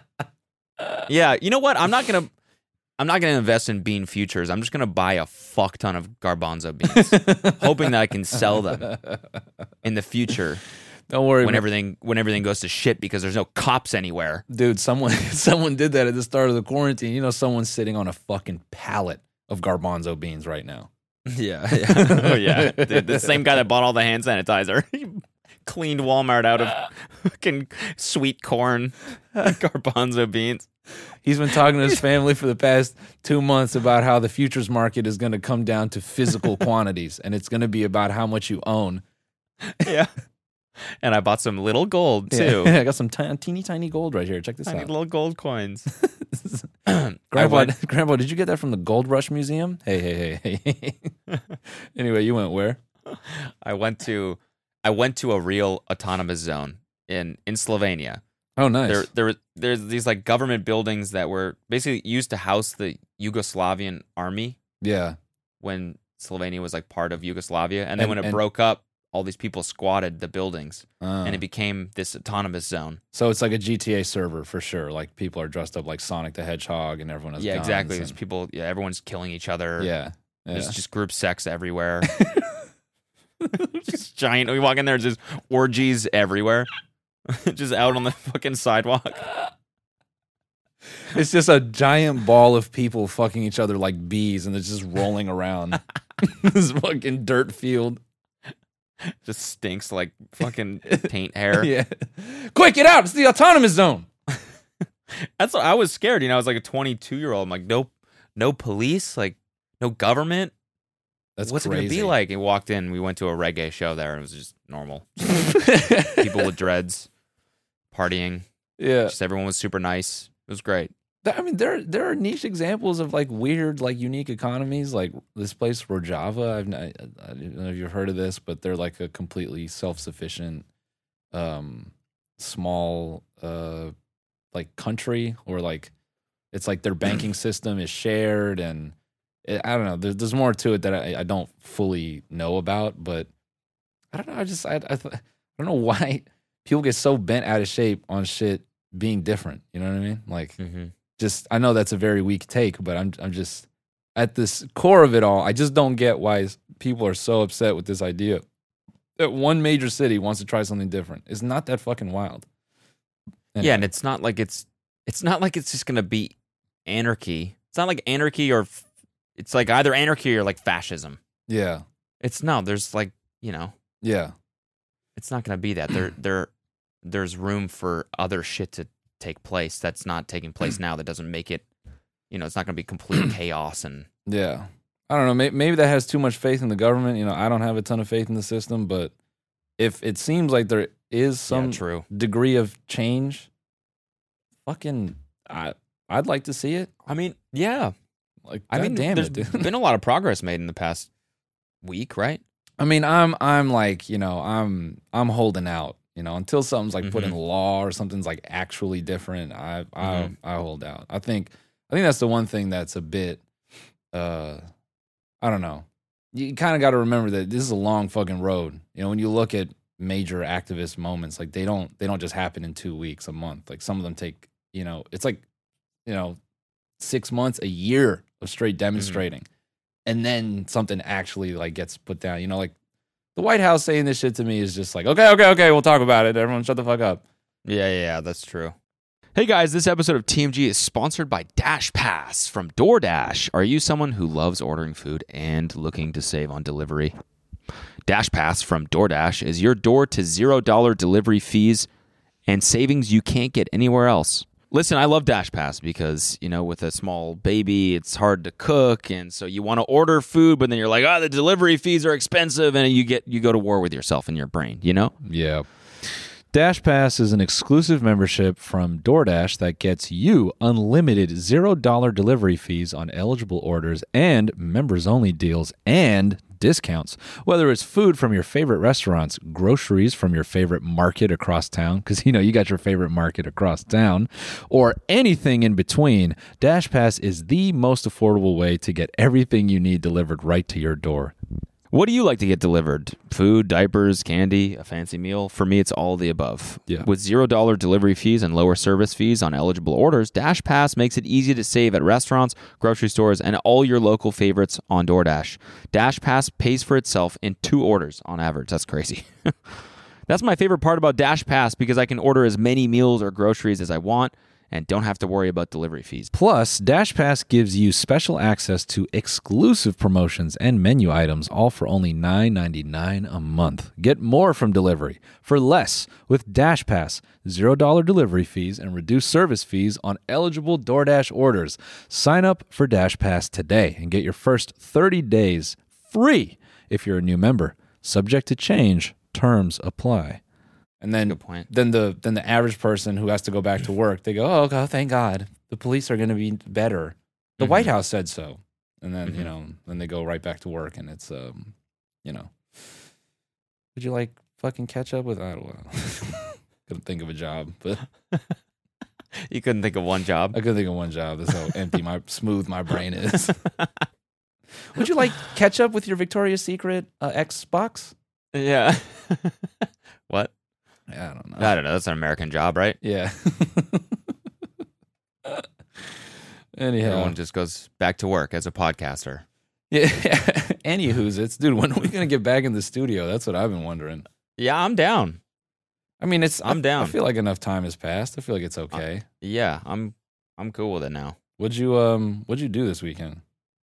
[SPEAKER 3] Yeah, you know what? I'm not gonna I'm not gonna invest in bean futures. I'm just gonna buy a fuck ton of garbanzo beans, hoping that I can sell them in the future
[SPEAKER 2] Don't worry,
[SPEAKER 3] when
[SPEAKER 2] man.
[SPEAKER 3] everything when everything goes to shit because there's no cops anywhere.
[SPEAKER 2] Dude. Someone someone did that at the start of the quarantine. You know, someone's sitting on a fucking pallet of garbanzo beans right now.
[SPEAKER 3] Yeah, yeah. Oh yeah, Dude, the same guy that bought all the hand sanitizer. He cleaned Walmart out of fucking sweet corn, garbanzo beans.
[SPEAKER 2] He's been talking to his family for the past two months about how the futures market is going to come down to physical quantities, and it's going to be about how much you own.
[SPEAKER 3] Yeah. And I bought some little gold too.
[SPEAKER 2] Yeah, I got some tiny, teeny tiny gold right here. Check this
[SPEAKER 3] Tiny
[SPEAKER 2] out.
[SPEAKER 3] little gold coins.
[SPEAKER 2] Grandpa,
[SPEAKER 3] I went-
[SPEAKER 2] Grandpa, did you get that from the Gold Rush Museum? Hey, hey, hey, hey. Anyway, you went where?
[SPEAKER 3] I went to I went to a real autonomous zone in in Slovenia.
[SPEAKER 2] Oh, nice.
[SPEAKER 3] There there there's these like government buildings that were basically used to house the Yugoslavian army
[SPEAKER 2] yeah.
[SPEAKER 3] when Slovenia was like part of Yugoslavia, and then
[SPEAKER 2] And-
[SPEAKER 3] when it
[SPEAKER 2] and-
[SPEAKER 3] broke up, all these people squatted the buildings,
[SPEAKER 2] Uh,
[SPEAKER 3] and it became this autonomous zone.
[SPEAKER 2] so it's like a G T A server for sure. Like people are dressed up like Sonic the Hedgehog, and everyone has
[SPEAKER 3] Yeah,
[SPEAKER 2] guns
[SPEAKER 3] exactly. There's
[SPEAKER 2] and-
[SPEAKER 3] people. Yeah, everyone's killing each other.
[SPEAKER 2] yeah. Yeah.
[SPEAKER 3] There's just group sex everywhere. Just giant. We walk in there, just orgies everywhere, just out on the fucking sidewalk.
[SPEAKER 2] It's just a giant ball of people fucking each other like bees, and it's just rolling around this fucking dirt field.
[SPEAKER 3] Just stinks like fucking taint hair.
[SPEAKER 2] Yeah. Quick, get out. It's the autonomous zone.
[SPEAKER 3] That's what I was scared. You know, I was like a twenty-two year old. I'm like, no, no police, like no government.
[SPEAKER 2] That's
[SPEAKER 3] What's
[SPEAKER 2] crazy.
[SPEAKER 3] it gonna be like? And we walked in. We went to a reggae show there, and it was just normal. People with dreads, partying.
[SPEAKER 2] Yeah.
[SPEAKER 3] Just everyone was super nice. It was great.
[SPEAKER 2] That- I mean, there there are niche examples of like weird, like unique economies, like this place Rojava. I've I, I don't know if you've heard of this, but they're like a completely self sufficient, um, small, uh, like country, or like it's like their banking system is shared, and it, I don't know. There's there's more to it that I, I don't fully know about, but I don't know. I just I I, th- I don't know why people get so bent out of shape on shit being different. You know what I mean? Like.
[SPEAKER 3] Mm-hmm.
[SPEAKER 2] Just I know that's a very weak take, but I'm I'm just at this core of it all. I just don't get why s- people are so upset with this idea that one major city wants to try something different. It's not that fucking wild.
[SPEAKER 3] Yeah, and it's not like it's it's not like it's just gonna be anarchy. It's not like anarchy or f- it's like either anarchy or like fascism.
[SPEAKER 2] yeah,
[SPEAKER 3] It's no. There's like you know,
[SPEAKER 2] yeah,
[SPEAKER 3] it's not gonna be that. There there there's room for other shit to take place that's not taking place now. That doesn't make it. You know, it's not gonna be complete chaos and.
[SPEAKER 2] yeah. I don't know. Maybe, maybe that has too much faith in the government. You know, I don't have a ton of faith in the system, but if it seems like they're is some
[SPEAKER 3] yeah, true.
[SPEAKER 2] degree of change, fucking, I I'd like to see it.
[SPEAKER 3] I mean, yeah.
[SPEAKER 2] Like,
[SPEAKER 3] I mean,
[SPEAKER 2] damn
[SPEAKER 3] there's
[SPEAKER 2] it, dude.
[SPEAKER 3] been a lot of progress made in the past week, right?
[SPEAKER 2] I mean, I'm I'm like, you know, I'm I'm holding out, you know, until something's like put in
[SPEAKER 3] Mhm.
[SPEAKER 2] law or something's like actually different. I I
[SPEAKER 3] Mhm.
[SPEAKER 2] I hold out. I think I think that's the one thing that's a bit, uh, I don't know. You kind of got to remember that this is a long fucking road. You know, when you look at major activist moments, like they don't they don't just happen in two weeks, a month. Like some of them take, you know, it's like, you know, six months, a year of straight demonstrating. And then something actually like gets put down. You know, like the White House saying this shit to me is just like, okay, okay, okay, we'll talk about it. Everyone shut the fuck up.
[SPEAKER 3] Yeah, yeah, yeah, that's true. Hey guys, this episode of T M G is sponsored by Dash Pass from DoorDash. Are you someone who loves ordering food and looking to save on delivery? Dash Pass from DoorDash is your door to zero dollar delivery fees and savings you can't get anywhere else. Listen, I love Dash Pass because, you know, with a small baby, it's hard to cook, and so you want to order food, but then you're like, oh, the delivery fees are expensive, and you get you go to war with yourself and your brain, you know?
[SPEAKER 4] Yeah. Dash Pass is an exclusive membership from DoorDash that gets you unlimited zero dollar delivery fees on eligible orders and members-only deals and discounts. Whether it's food from your favorite restaurants, groceries from your favorite market across town, because, you know, you got your favorite market across town, or anything in between, Dash Pass is the most affordable way to get everything you need delivered right to your door.
[SPEAKER 3] What do you like to get delivered? Food, diapers, candy, a fancy meal? For me, it's all the above.
[SPEAKER 4] Yeah.
[SPEAKER 3] With zero dollar delivery fees and lower service fees on eligible orders, Dash Pass makes it easy to save at restaurants, grocery stores, and all your local favorites on DoorDash. Dash Pass pays for itself in two orders on average. That's crazy. That's my favorite part about Dash Pass because I can order as many meals or groceries as I want and don't have to worry about delivery fees.
[SPEAKER 4] Plus, Dash Pass gives you special access to exclusive promotions and menu items, all for only nine ninety-nine a month. Get more from delivery for less with Dash Pass, zero dollar delivery fees and reduced service fees on eligible DoorDash orders. Sign up for Dash Pass today and get your first thirty days free if you're a new member. Subject to change. Terms apply.
[SPEAKER 2] And then,
[SPEAKER 3] Good point.
[SPEAKER 2] then the then the average person who has to go back to work, they go, "Oh God, thank God, the police are going to be better." The
[SPEAKER 3] Mhm.
[SPEAKER 2] White House said so, and then you
[SPEAKER 3] Mhm.
[SPEAKER 2] know, then they go right back to work, and it's um, you know, would you like fucking ketchup with? I don't know. Couldn't think of a job, but
[SPEAKER 3] You couldn't think of one job?
[SPEAKER 2] I couldn't think of one job. That's how empty my smooth my brain is. Would you like ketchup with your Victoria's Secret uh, Xbox?
[SPEAKER 3] Yeah. What?
[SPEAKER 2] Yeah, I don't know.
[SPEAKER 3] I don't know. That's an American job, right?
[SPEAKER 2] Yeah. Anyhow,
[SPEAKER 3] Everyone just goes back to work as a podcaster.
[SPEAKER 2] yeah. Anywho's it's dude. When are we gonna get back in the studio? That's what I've been wondering.
[SPEAKER 3] Yeah, I'm down.
[SPEAKER 2] I mean, it's
[SPEAKER 3] I'm
[SPEAKER 2] I,
[SPEAKER 3] down.
[SPEAKER 2] I feel like enough time has passed. I feel like it's okay.
[SPEAKER 3] Yeah, I'm I'm cool with it now.
[SPEAKER 2] What'd you um What'd you do this weekend?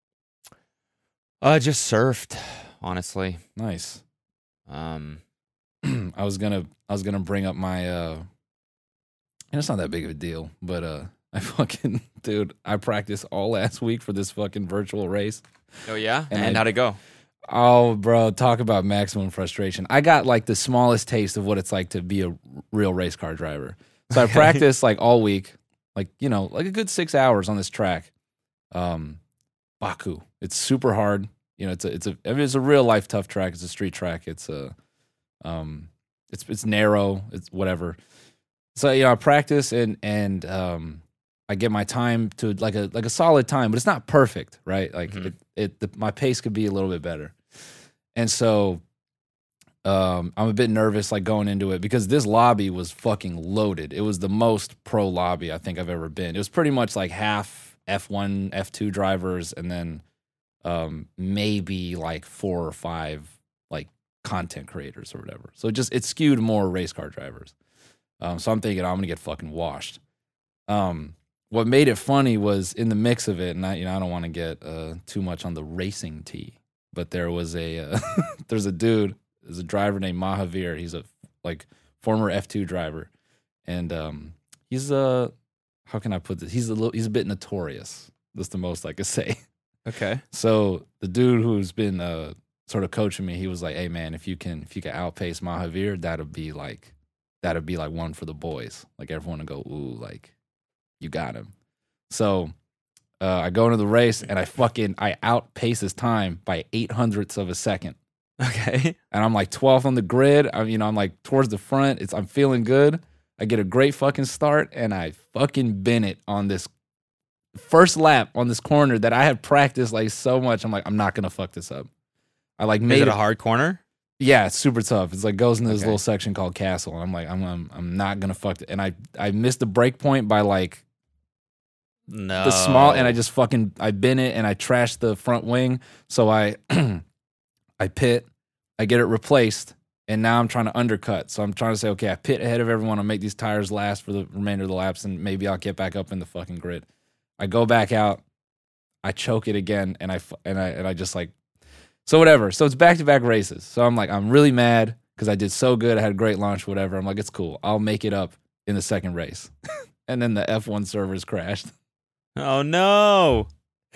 [SPEAKER 3] I just surfed, honestly.
[SPEAKER 2] Nice.
[SPEAKER 3] Um,
[SPEAKER 2] I was gonna I was gonna bring up my uh and it's not that big of a deal, but uh I fucking dude, I practiced all last week for this fucking virtual race.
[SPEAKER 3] oh yeah,
[SPEAKER 2] And
[SPEAKER 3] and,
[SPEAKER 2] I-
[SPEAKER 3] how'd it go?
[SPEAKER 2] Oh, bro, talk about maximum frustration. I got like the smallest taste of what it's like to be a real race car driver. So I practiced like all week, like, you know, like a good six hours on this track. Um, Baku. It's super hard. You know, it's a, it's a, I mean, it's a real life tough track. It's a street track. It's a, um, it's, it's narrow. It's whatever. So, you know, I practice and, and, um, I get my time to like a like a solid time, but it's not perfect, right? Like
[SPEAKER 3] Mhm.
[SPEAKER 2] it, it the, my pace could be a little bit better, and so um, I'm a bit nervous, like going into it because this lobby was fucking loaded. It was the most pro lobby I think I've ever been. It was pretty much like half F one, F two drivers, and then um, maybe like four or five like content creators or whatever. So it just it skewed more race car drivers. Um, so I'm thinking I'm gonna get fucking washed. Um, What made it funny was in the mix of it, and I, you know, I don't want to get uh, too much on the racing tee, but there was a uh, there's a dude, there's a driver named Mahavir. He's a like former F two driver, and um, he's a how can I put this? He's a little, he's a bit notorious. That's the most I could say.
[SPEAKER 3] Okay.
[SPEAKER 2] So the dude who's been uh, sort of coaching me, he was like, "Hey man, if you can if you can outpace Mahavir, that'll be like that'd be like one for the boys. Like everyone would go, ooh, like you got him. So uh, I go into the race and I fucking I outpace his time by eight hundredths of a second.
[SPEAKER 1] Okay.
[SPEAKER 2] And I'm like twelfth on the grid. I'm, you know, I'm like towards the front. It's I'm feeling good. I get a great fucking start, and I fucking bin it on this first lap on this corner that I had practiced like so much. I'm like, I'm not gonna fuck this up. I like made
[SPEAKER 3] Is it
[SPEAKER 2] it.
[SPEAKER 3] a hard corner?
[SPEAKER 2] Yeah, it's super tough. It's like goes into this
[SPEAKER 3] Okay.
[SPEAKER 2] little section called Castle, and I'm like, I'm, I'm, I'm not gonna fuck it. And I, I missed the break point by like
[SPEAKER 3] No.
[SPEAKER 2] the small, and I just fucking I bin it, and I trashed the front wing. So I, I pit, I get it replaced. And now I'm trying to undercut. So I'm trying to say, okay, I pit ahead of everyone. I'll make these tires last for the remainder of the laps, and maybe I'll get back up in the fucking grid. I go back out. I choke it again, and I fu- and I and I just like, so whatever. So it's back to back races. So I'm like, I'm really mad because I did so good. I had a great launch, whatever. I'm like, it's cool. I'll make it up in the second race. And then the F one servers crashed.
[SPEAKER 3] Oh no.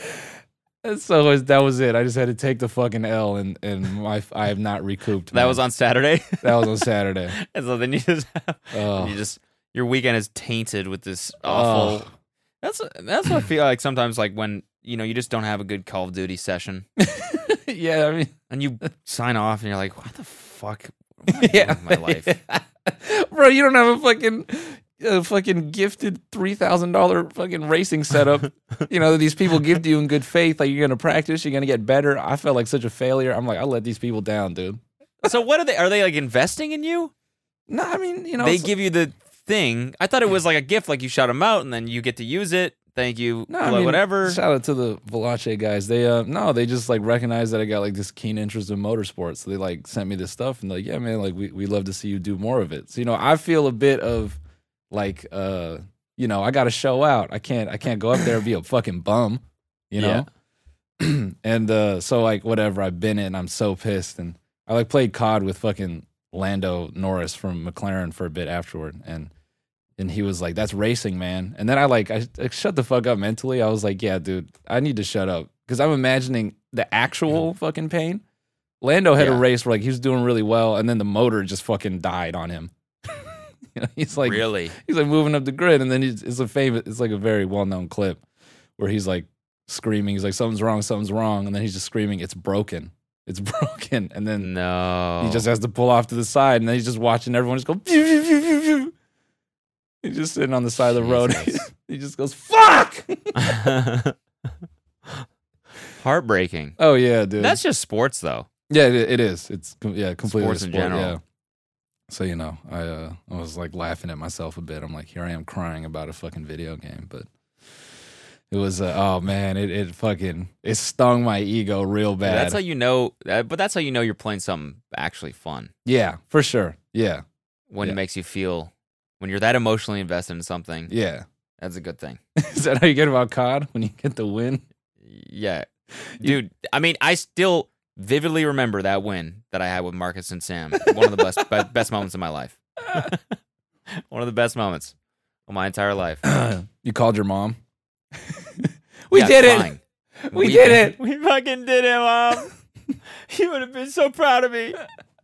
[SPEAKER 2] And so it- that was it. I just had to take the fucking L, and and my I have not recouped.
[SPEAKER 3] That
[SPEAKER 2] man.
[SPEAKER 3] was on Saturday.
[SPEAKER 2] that was on Saturday.
[SPEAKER 3] And so then you just have,
[SPEAKER 2] Oh.
[SPEAKER 3] you just your weekend is tainted with this awful.
[SPEAKER 2] Oh.
[SPEAKER 3] That's that's what I feel like sometimes, like when you know you just don't have a good Call of Duty session,
[SPEAKER 2] Yeah, I mean,
[SPEAKER 3] and you sign off, and you're like, "What the fuck? What am I
[SPEAKER 2] yeah,
[SPEAKER 3] doing with my life?"
[SPEAKER 2] bro. You don't have a fucking, a fucking gifted three thousand dollar fucking racing setup. You know, that these people give to you in good faith. Like you're gonna practice, you're gonna get better. I felt like such a failure. I'm like, I let these people down, dude.
[SPEAKER 3] So what are they? Are they like investing in you?
[SPEAKER 2] No, I mean, you know,
[SPEAKER 3] They
[SPEAKER 2] it's-
[SPEAKER 3] give you the thing. I thought it was like a gift, like you shout them out, and then you get to use it. Thank you,
[SPEAKER 2] No,
[SPEAKER 3] blah,
[SPEAKER 2] I mean,
[SPEAKER 3] whatever.
[SPEAKER 2] Shout out to the Veloce guys. They uh no, they just like recognize that I got like this keen interest in motorsports. So they like sent me this stuff and like, yeah, man, like we we love to see you do more of it. So you know, I feel a bit of like uh, you know, I got to show out. I can't I can't go up there and be a fucking bum, you know. And uh, so like whatever, I've been in. I'm so pissed, and I like played C O D with fucking Lando Norris from McLaren for a bit afterward, and. And he was like, that's racing, man. And then I like, I, I shut the fuck up mentally. I was like, yeah, dude, I need to shut up. Because I'm imagining the actual fucking pain. Lando had
[SPEAKER 3] Yeah.
[SPEAKER 2] a race where like he was doing really well, and then the motor just fucking died on him. You know, he's like,
[SPEAKER 3] Really?
[SPEAKER 2] he's like moving up the grid, and then he's, it's a famous, it's like a very well-known clip where he's like screaming. He's like, something's wrong, something's wrong. And then he's just screaming, it's broken. It's broken. And then
[SPEAKER 3] No.
[SPEAKER 2] he just has to pull off to the side, and then he's just watching everyone just go, pew, pew, pew, pew, pew. He's just sitting on the side of the road.
[SPEAKER 3] Jesus.
[SPEAKER 2] He just goes, fuck!
[SPEAKER 3] Heartbreaking.
[SPEAKER 2] Oh, yeah, dude.
[SPEAKER 3] That's just sports, though.
[SPEAKER 2] yeah, it, it is. It's, com- yeah, completely
[SPEAKER 3] Sports in
[SPEAKER 2] sport,
[SPEAKER 3] general.
[SPEAKER 2] Yeah. So, you know, I uh, I was like laughing at myself a bit. I'm like, here I am crying about a fucking video game. But it was, uh, oh, man, it, it fucking, it stung my ego real bad.
[SPEAKER 3] That's how you know, uh, but that's how you know you're playing something actually fun.
[SPEAKER 2] yeah, for sure. Yeah,
[SPEAKER 3] When
[SPEAKER 2] Yeah.
[SPEAKER 3] it makes you feel, when you're that emotionally invested in something,
[SPEAKER 2] yeah.
[SPEAKER 3] that's a good thing.
[SPEAKER 2] Is that how you get about C O D when you get the win?
[SPEAKER 3] Yeah. Dude, I mean, I still vividly remember that win that I had with Marcus and Sam. One of the best be- best moments of my life. One of the best moments of my entire life.
[SPEAKER 2] You called your mom? we
[SPEAKER 3] Yeah,
[SPEAKER 2] did
[SPEAKER 3] crying.
[SPEAKER 2] it! We did it!
[SPEAKER 3] We fucking did it, Mom. You would have been so proud of me.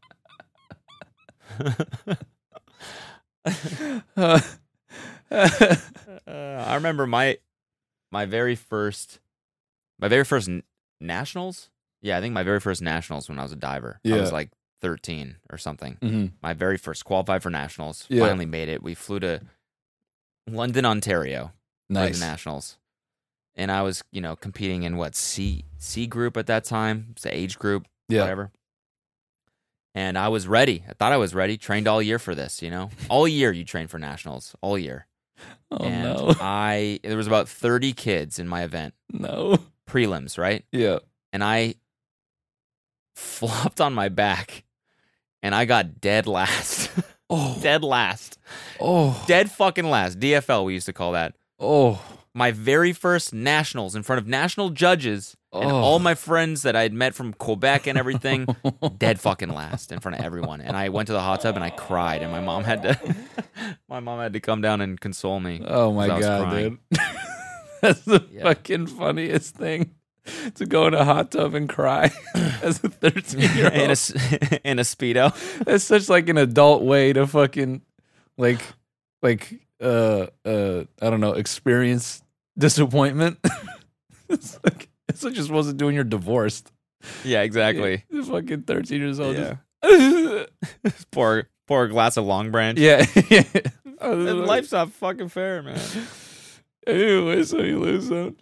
[SPEAKER 2] Uh,
[SPEAKER 3] Uh, I remember my my very first my very first n- nationals. Yeah, I think my very first nationals when I was a diver. I
[SPEAKER 2] Yeah.
[SPEAKER 3] was like thirteen or something.
[SPEAKER 2] mhm.
[SPEAKER 3] My very first qualified for nationals.
[SPEAKER 2] Yeah.
[SPEAKER 3] Finally made it. We flew to London, Ontario for
[SPEAKER 2] Nice.
[SPEAKER 3] the nationals, and I was you know competing in what C C group at that time. It's the age group,
[SPEAKER 2] Yeah.
[SPEAKER 3] whatever. And I was ready. I thought I was ready. Trained all year for this. You know, all year you train for nationals. All year.
[SPEAKER 2] Oh,
[SPEAKER 3] and
[SPEAKER 2] no.
[SPEAKER 3] I there was about thirty kids in my event,
[SPEAKER 2] No.
[SPEAKER 3] prelims, right?
[SPEAKER 2] Yeah.
[SPEAKER 3] And I flopped on my back and I got dead last.
[SPEAKER 2] Oh.
[SPEAKER 3] dead last.
[SPEAKER 2] Oh.
[SPEAKER 3] Dead fucking last. D F L we used to call that.
[SPEAKER 2] Oh.
[SPEAKER 3] My very first nationals in front of national judges and
[SPEAKER 2] Oh.
[SPEAKER 3] all my friends that I had met from Quebec and everything, dead fucking last in front of everyone. And I went to the hot tub and I cried and my mom had to my mom had to come down and console me.
[SPEAKER 2] Oh my
[SPEAKER 3] 'cause I was
[SPEAKER 2] god,
[SPEAKER 3] crying.
[SPEAKER 2] dude. That's the
[SPEAKER 3] Yeah.
[SPEAKER 2] fucking funniest thing. To go in a hot tub and cry as a thirteen year
[SPEAKER 3] in, a,
[SPEAKER 2] old.
[SPEAKER 3] s- in a Speedo.
[SPEAKER 2] That's such like an adult way to fucking like, like, uh, uh, I don't know, experience disappointment. It's like it's like just wasn't doing your divorced.
[SPEAKER 3] Yeah, exactly.
[SPEAKER 2] You're fucking thirteen years old.
[SPEAKER 3] Yeah.
[SPEAKER 2] Just,
[SPEAKER 3] pour pour a glass of Long Branch.
[SPEAKER 2] yeah.
[SPEAKER 3] And life's not fucking fair, man.
[SPEAKER 2] Anyway, so you lose them,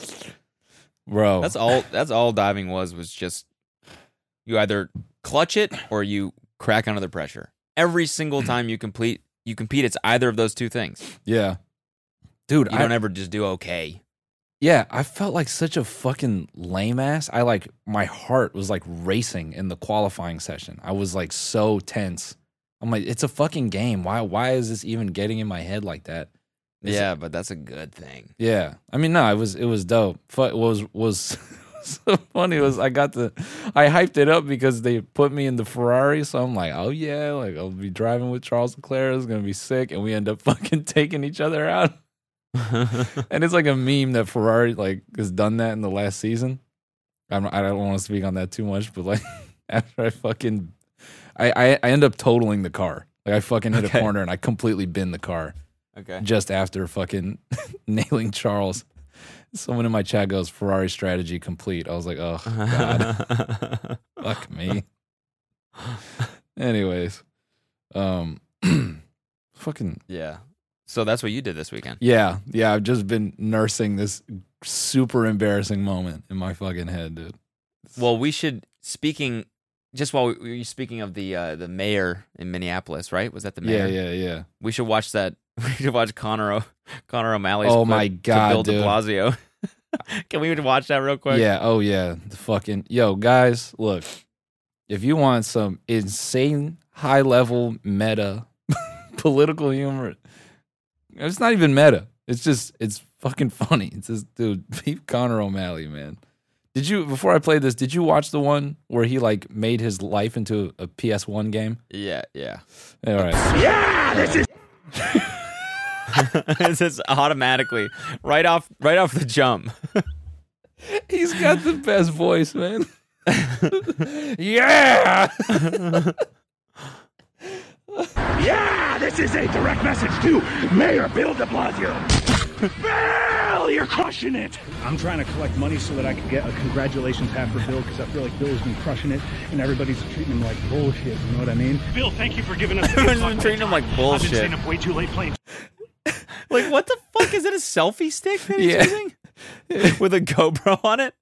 [SPEAKER 2] bro.
[SPEAKER 3] That's all. That's all diving was. Was just you either clutch it or you crack under the pressure. Every single time you complete, you compete. It's either of those two things.
[SPEAKER 2] yeah, dude.
[SPEAKER 3] You
[SPEAKER 2] I
[SPEAKER 3] don't ever just do okay.
[SPEAKER 2] Yeah, I felt like such a fucking lame ass. I like my heart was like racing in the qualifying session. I was like so tense. I'm like, it's a fucking game. Why why is this even getting in my head like that? It's-
[SPEAKER 3] Yeah, but that's a good thing.
[SPEAKER 2] Yeah. I mean, no, it was it was dope. Fu- was was so funny was I got the I hyped it up because they put me in the Ferrari, so I'm like, oh yeah, like I'll be driving with Charles Leclerc. It's gonna be sick, and we end up fucking taking each other out. And it's like a meme that Ferrari like has done that in the last season. I'm, I don't want to speak on that too much, but like after I fucking, I I, I end up totaling the car. Like I fucking hit
[SPEAKER 3] Okay.
[SPEAKER 2] a corner and I completely bin the car
[SPEAKER 3] Okay.
[SPEAKER 2] just after fucking nailing Charles. Someone in my chat goes Ferrari strategy complete. I was like, oh god, fuck me. Anyways, um, fucking.
[SPEAKER 3] Yeah. So that's what you did this weekend.
[SPEAKER 2] Yeah, yeah, I've just been nursing this super embarrassing moment in my fucking head, dude.
[SPEAKER 3] Well, we should speaking just while we were speaking of the uh, the mayor in Minneapolis, right? Was that the mayor?
[SPEAKER 2] Yeah, yeah, yeah.
[SPEAKER 3] We should watch that. We should watch Connor o- Connor O'Malley's
[SPEAKER 2] Oh
[SPEAKER 3] clip
[SPEAKER 2] my God,
[SPEAKER 3] to Bill
[SPEAKER 2] dude.
[SPEAKER 3] de Blasio. Can we watch that real quick?
[SPEAKER 2] Yeah, oh yeah. The fucking yo, guys, look. If you want some insane high level meta political humor, it's not even meta. It's just it's fucking funny. It's just dude, beat Connor O'Malley, man. Did you before I played this, did you watch the one where he like made his life into a P S one game?
[SPEAKER 3] Yeah, yeah.
[SPEAKER 2] All right.
[SPEAKER 5] Yeah, this is
[SPEAKER 3] It's just automatically right off right off the jump.
[SPEAKER 2] He's got the best voice, man. Yeah.
[SPEAKER 5] yeah, this is a direct message to Mayor Bill de Blasio. Bill, you're crushing it.
[SPEAKER 6] I'm trying to collect money so that I can get a congratulations hat for Bill because I feel like Bill has been crushing it and everybody's treating him like bullshit. You know what I mean?
[SPEAKER 5] Bill, thank you for giving us the
[SPEAKER 3] Everyone's
[SPEAKER 5] good
[SPEAKER 3] been
[SPEAKER 5] luck
[SPEAKER 3] treating him like
[SPEAKER 5] I've been
[SPEAKER 3] bullshit.
[SPEAKER 5] staying up way too late playing.
[SPEAKER 3] Like, what the fuck? Is it a selfie stick that he's
[SPEAKER 2] Yeah.
[SPEAKER 3] using? With a GoPro on it?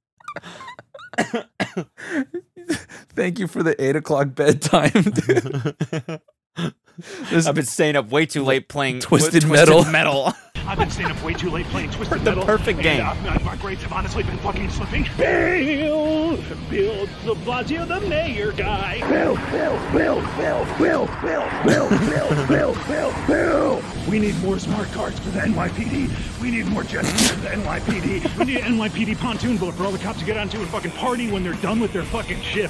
[SPEAKER 2] Thank you for the eight o'clock bedtime, dude. This-
[SPEAKER 3] I've been staying up way too late playing
[SPEAKER 2] Twisted
[SPEAKER 3] Twisted
[SPEAKER 2] Metal.
[SPEAKER 3] Metal.
[SPEAKER 5] I've been staying up way too late playing Twisted
[SPEAKER 3] The
[SPEAKER 5] Metal.
[SPEAKER 3] perfect game.
[SPEAKER 5] And, uh, my grades have honestly been fucking slipping. Bill, Bill de Blasio, the mayor guy. Bill, Bill, Bill, Bill, Bill, Bill, Bill, Bill, Bill, Bill, Bill. We need more smart cards for the N Y P D. We need more jets for the N Y P D. We need an N Y P D pontoon boat for all the cops to get onto and fucking party when they're done with their fucking shift.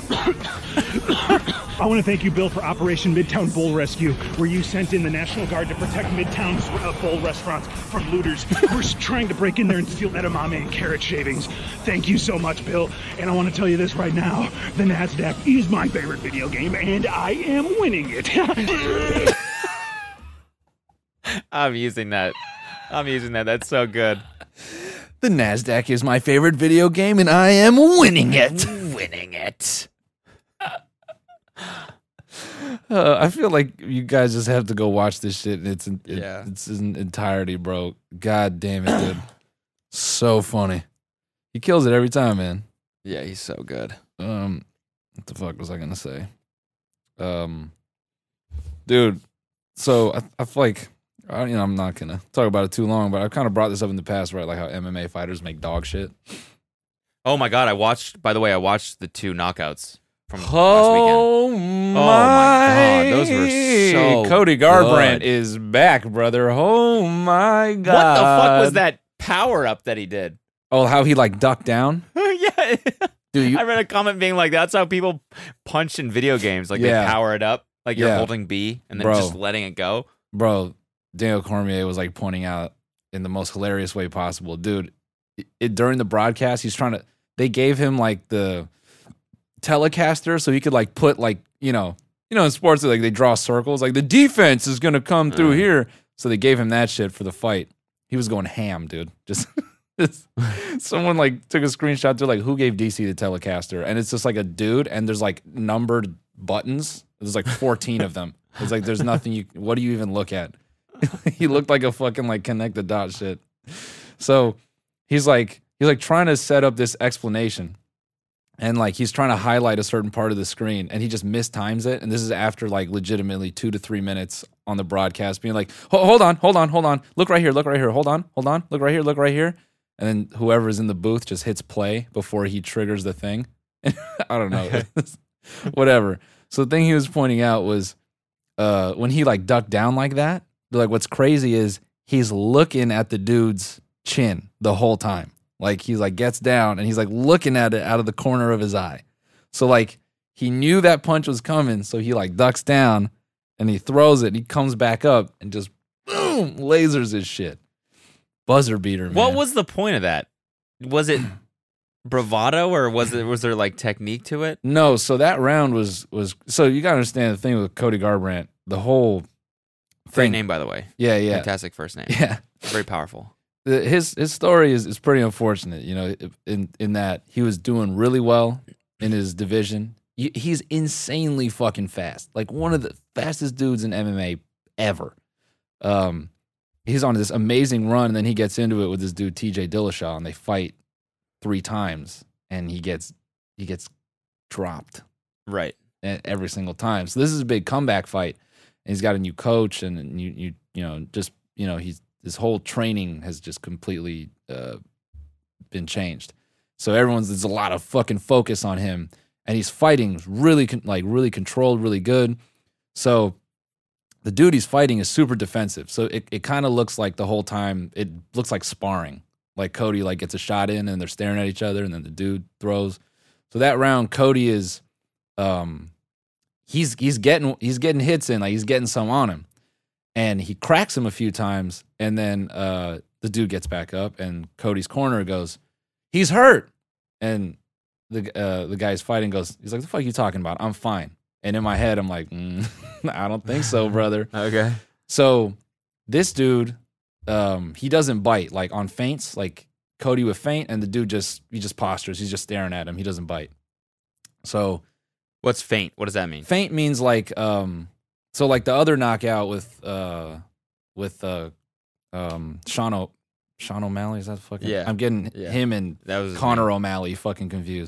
[SPEAKER 5] I want to thank you, Bill, for Operation Midtown Bull Rescue, where you sent in the National Guard to protect Midtown's uh, bowl restaurants from looters who were trying to break in there and steal edamame and carrot shavings. Thank you so much, Bill. And I want to tell you this right now. The NASDAQ is my favorite video game, and I am winning it.
[SPEAKER 3] I'm using that. I'm using that. That's so good.
[SPEAKER 2] The NASDAQ is my favorite video game, and I am winning it.
[SPEAKER 3] Winning it.
[SPEAKER 2] Uh, I feel like you guys just have to go watch this shit in its, in,
[SPEAKER 3] Yeah.
[SPEAKER 2] its in entirety, bro. God damn it, dude. So funny. He kills it every time, man.
[SPEAKER 3] Yeah, he's so good.
[SPEAKER 2] Um, what the fuck was I gonna say? Um, dude. So I, I feel like I, you know I'm not gonna talk about it too long, but I've kind of brought this up in the past, right? Like how M M A fighters make dog shit.
[SPEAKER 3] Oh my god, I watched by the way, I watched the two knockouts from last weekend.
[SPEAKER 2] Oh my
[SPEAKER 3] God, those were so
[SPEAKER 2] Cody Garbrandt
[SPEAKER 3] good.
[SPEAKER 2] is back, brother. Oh my god.
[SPEAKER 3] What the fuck was that power up that he did?
[SPEAKER 2] Oh, how he like ducked down?
[SPEAKER 3] Yeah.
[SPEAKER 2] Dude, you
[SPEAKER 3] I read a comment being like, that's how people punch in video games. Like
[SPEAKER 2] Yeah.
[SPEAKER 3] they power it up. Like you're
[SPEAKER 2] Yeah.
[SPEAKER 3] holding B and then
[SPEAKER 2] Bro.
[SPEAKER 3] just letting it go.
[SPEAKER 2] bro, Daniel Cormier was like pointing out in the most hilarious way possible. Dude, it, it- during the broadcast, he's trying to they gave him like the Telecaster so he could like put like, you know, you know, in sports, like they draw circles, like the defense is gonna come through
[SPEAKER 3] Uh.
[SPEAKER 2] here. So they gave him that shit for the fight. He was going ham, dude. Just, just someone like took a screenshot to like who gave D C the Telecaster, and it's just like a dude, and there's like numbered buttons. There's like fourteen of them. It's like there's nothing you. What do you even look at? He looked like a fucking like connect the dot shit. So he's like he's like trying to set up this explanation. And like he's trying to highlight a certain part of the screen, and he just mistimes it. And this is after like legitimately two to three minutes on the broadcast, being like, "Hold on, hold on, hold on. Look right here, look right here. Hold on, hold on. Look right here, look right here." And then whoever's in the booth just hits play before he triggers the thing. I don't know, whatever. So the thing he was pointing out was uh, when he like ducked down like that. Like what's crazy is he's looking at the dude's chin the whole time. Like he's like gets down and he's like looking at it out of the corner of his eye. So like he knew that punch was coming, so he like ducks down and he throws it and he comes back up and just boom, lasers his shit. Buzzer beater, man.
[SPEAKER 3] What was the point of that? Was it bravado or was it was there like technique to it?
[SPEAKER 2] No, so that round was was so you gotta understand the thing with Cody Garbrandt, the whole
[SPEAKER 3] Great
[SPEAKER 2] thing.
[SPEAKER 3] name, by the way.
[SPEAKER 2] Yeah, yeah.
[SPEAKER 3] Fantastic first name.
[SPEAKER 2] Yeah.
[SPEAKER 3] Very powerful.
[SPEAKER 2] The- his his story is, is pretty unfortunate, you know, in in that he was doing really well in his division. He- He's insanely fucking fast, like one of the fastest dudes in M M A ever. Um, he's on this amazing run, and then he gets into it with this dude T J Dillashaw, and they fight three times, and he gets he gets dropped
[SPEAKER 3] Right.
[SPEAKER 2] e- every single time. So this is a big comeback fight. And he's got a new coach, and you you you know just you know he's his whole training has just completely uh, been changed. So everyone's there's a lot of fucking focus on him, and he's fighting really con- like really controlled, really good. So the dude he's fighting is super defensive. So it it kind of looks like the whole time it looks like sparring. Like Cody like gets a shot in, and they're staring at each other, and then the dude throws. So that round, Cody is. Um, He's he's getting he's getting hits in, like he's getting some on him, and he cracks him a few times, and then uh, the dude gets back up, and Cody's corner goes, "He's hurt," and the uh, the guy's fighting goes, "He's like, the fuck you talking about? I'm fine." And in my head, I'm like, mm, "I don't think so, brother."
[SPEAKER 3] Okay.
[SPEAKER 2] So this dude, um, he doesn't bite like on feints, like Cody would feint, and the dude just he just postures, he's just staring at him, he doesn't bite. So.
[SPEAKER 3] What's feint? What does that mean?
[SPEAKER 2] Feint means like um so like the other knockout with uh with uh um Sean o- Sean O'Malley, is that fucking
[SPEAKER 3] Yeah.
[SPEAKER 2] I'm getting
[SPEAKER 3] Yeah.
[SPEAKER 2] him and
[SPEAKER 3] That was his
[SPEAKER 2] Conor O'Malley fucking confused.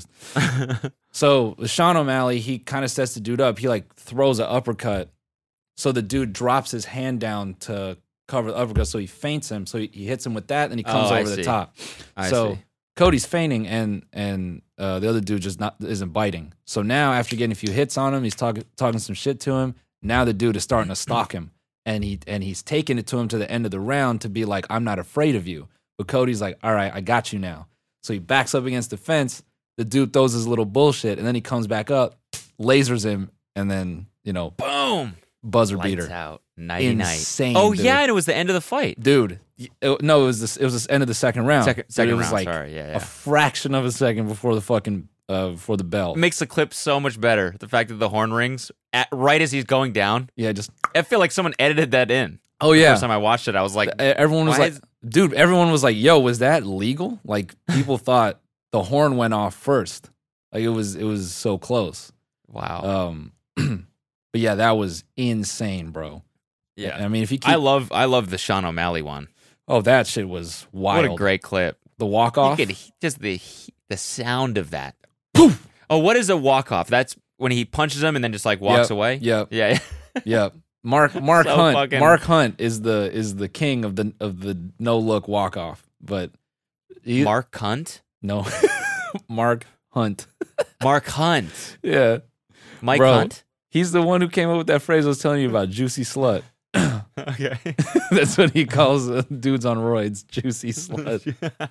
[SPEAKER 2] So with Sean O'Malley, he kind of sets the dude up. He like throws an uppercut. So the dude drops his hand down to cover the uppercut. So he feints him. So he, he hits him with that, and he comes
[SPEAKER 3] Oh, I
[SPEAKER 2] over the
[SPEAKER 3] see.
[SPEAKER 2] top.
[SPEAKER 3] I
[SPEAKER 2] so
[SPEAKER 3] see.
[SPEAKER 2] Cody's feigning, and and uh, the other dude just not isn't biting. So now after getting a few hits on him, he's talking talking some shit to him. Now the dude is starting to stalk him, and he and he's taking it to him to the end of the round to be like, "I'm not afraid of you." But Cody's like, "All right, I got you now." So he backs up against the fence. The dude throws his little bullshit, and then he comes back up, lasers him, and then you know,
[SPEAKER 3] Boom.
[SPEAKER 2] buzzer
[SPEAKER 3] Lights
[SPEAKER 2] beater.
[SPEAKER 3] out. Nighty night.
[SPEAKER 2] Insane.
[SPEAKER 3] Oh
[SPEAKER 2] dude.
[SPEAKER 3] yeah, and it was the end of the fight.
[SPEAKER 2] dude. It, no, it was this. It was the end of the second round.
[SPEAKER 3] Second,
[SPEAKER 2] Dude,
[SPEAKER 3] second
[SPEAKER 2] it was
[SPEAKER 3] round.
[SPEAKER 2] like
[SPEAKER 3] Sorry. Yeah,
[SPEAKER 2] a
[SPEAKER 3] yeah.
[SPEAKER 2] fraction of a second before the fucking uh before the bell.
[SPEAKER 3] It makes the clip so much better. The fact that the horn rings at, right as he's going down.
[SPEAKER 2] Yeah, just
[SPEAKER 3] I feel like someone edited that in.
[SPEAKER 2] oh
[SPEAKER 3] The
[SPEAKER 2] yeah.
[SPEAKER 3] first time I watched it, I was like,
[SPEAKER 2] E- everyone was
[SPEAKER 3] why
[SPEAKER 2] like,
[SPEAKER 3] is-
[SPEAKER 2] dude. Everyone was like, yo, was that legal? Like people thought the horn went off first. Like it was it was so close.
[SPEAKER 3] wow.
[SPEAKER 2] Um, but yeah, that was insane, bro.
[SPEAKER 3] yeah.
[SPEAKER 2] I mean, if you keep,
[SPEAKER 3] I love I love the Sean O'Malley one.
[SPEAKER 2] oh, that shit was wild.
[SPEAKER 3] What a great clip.
[SPEAKER 2] the walk
[SPEAKER 3] You
[SPEAKER 2] off.
[SPEAKER 3] could he- just the he- the sound of that. Poof. Oh, what is a walk off? That's when he punches him and then just like walks
[SPEAKER 2] Yep,
[SPEAKER 3] away.
[SPEAKER 2] Yep.
[SPEAKER 3] Yeah.
[SPEAKER 2] Yep. Mark Mark
[SPEAKER 3] So
[SPEAKER 2] Hunt.
[SPEAKER 3] fucking-
[SPEAKER 2] Mark Hunt is the is the king of the of the no look walk off. But he,
[SPEAKER 3] Mark Hunt.
[SPEAKER 2] no, Mark Hunt.
[SPEAKER 3] Mark Hunt.
[SPEAKER 2] Yeah,
[SPEAKER 3] Mike
[SPEAKER 2] Bro.
[SPEAKER 3] Hunt.
[SPEAKER 2] he's the one who came up with that phrase I was telling you about, juicy slut.
[SPEAKER 3] Okay.
[SPEAKER 2] That's what he calls uh, dudes on roids, juicy slut.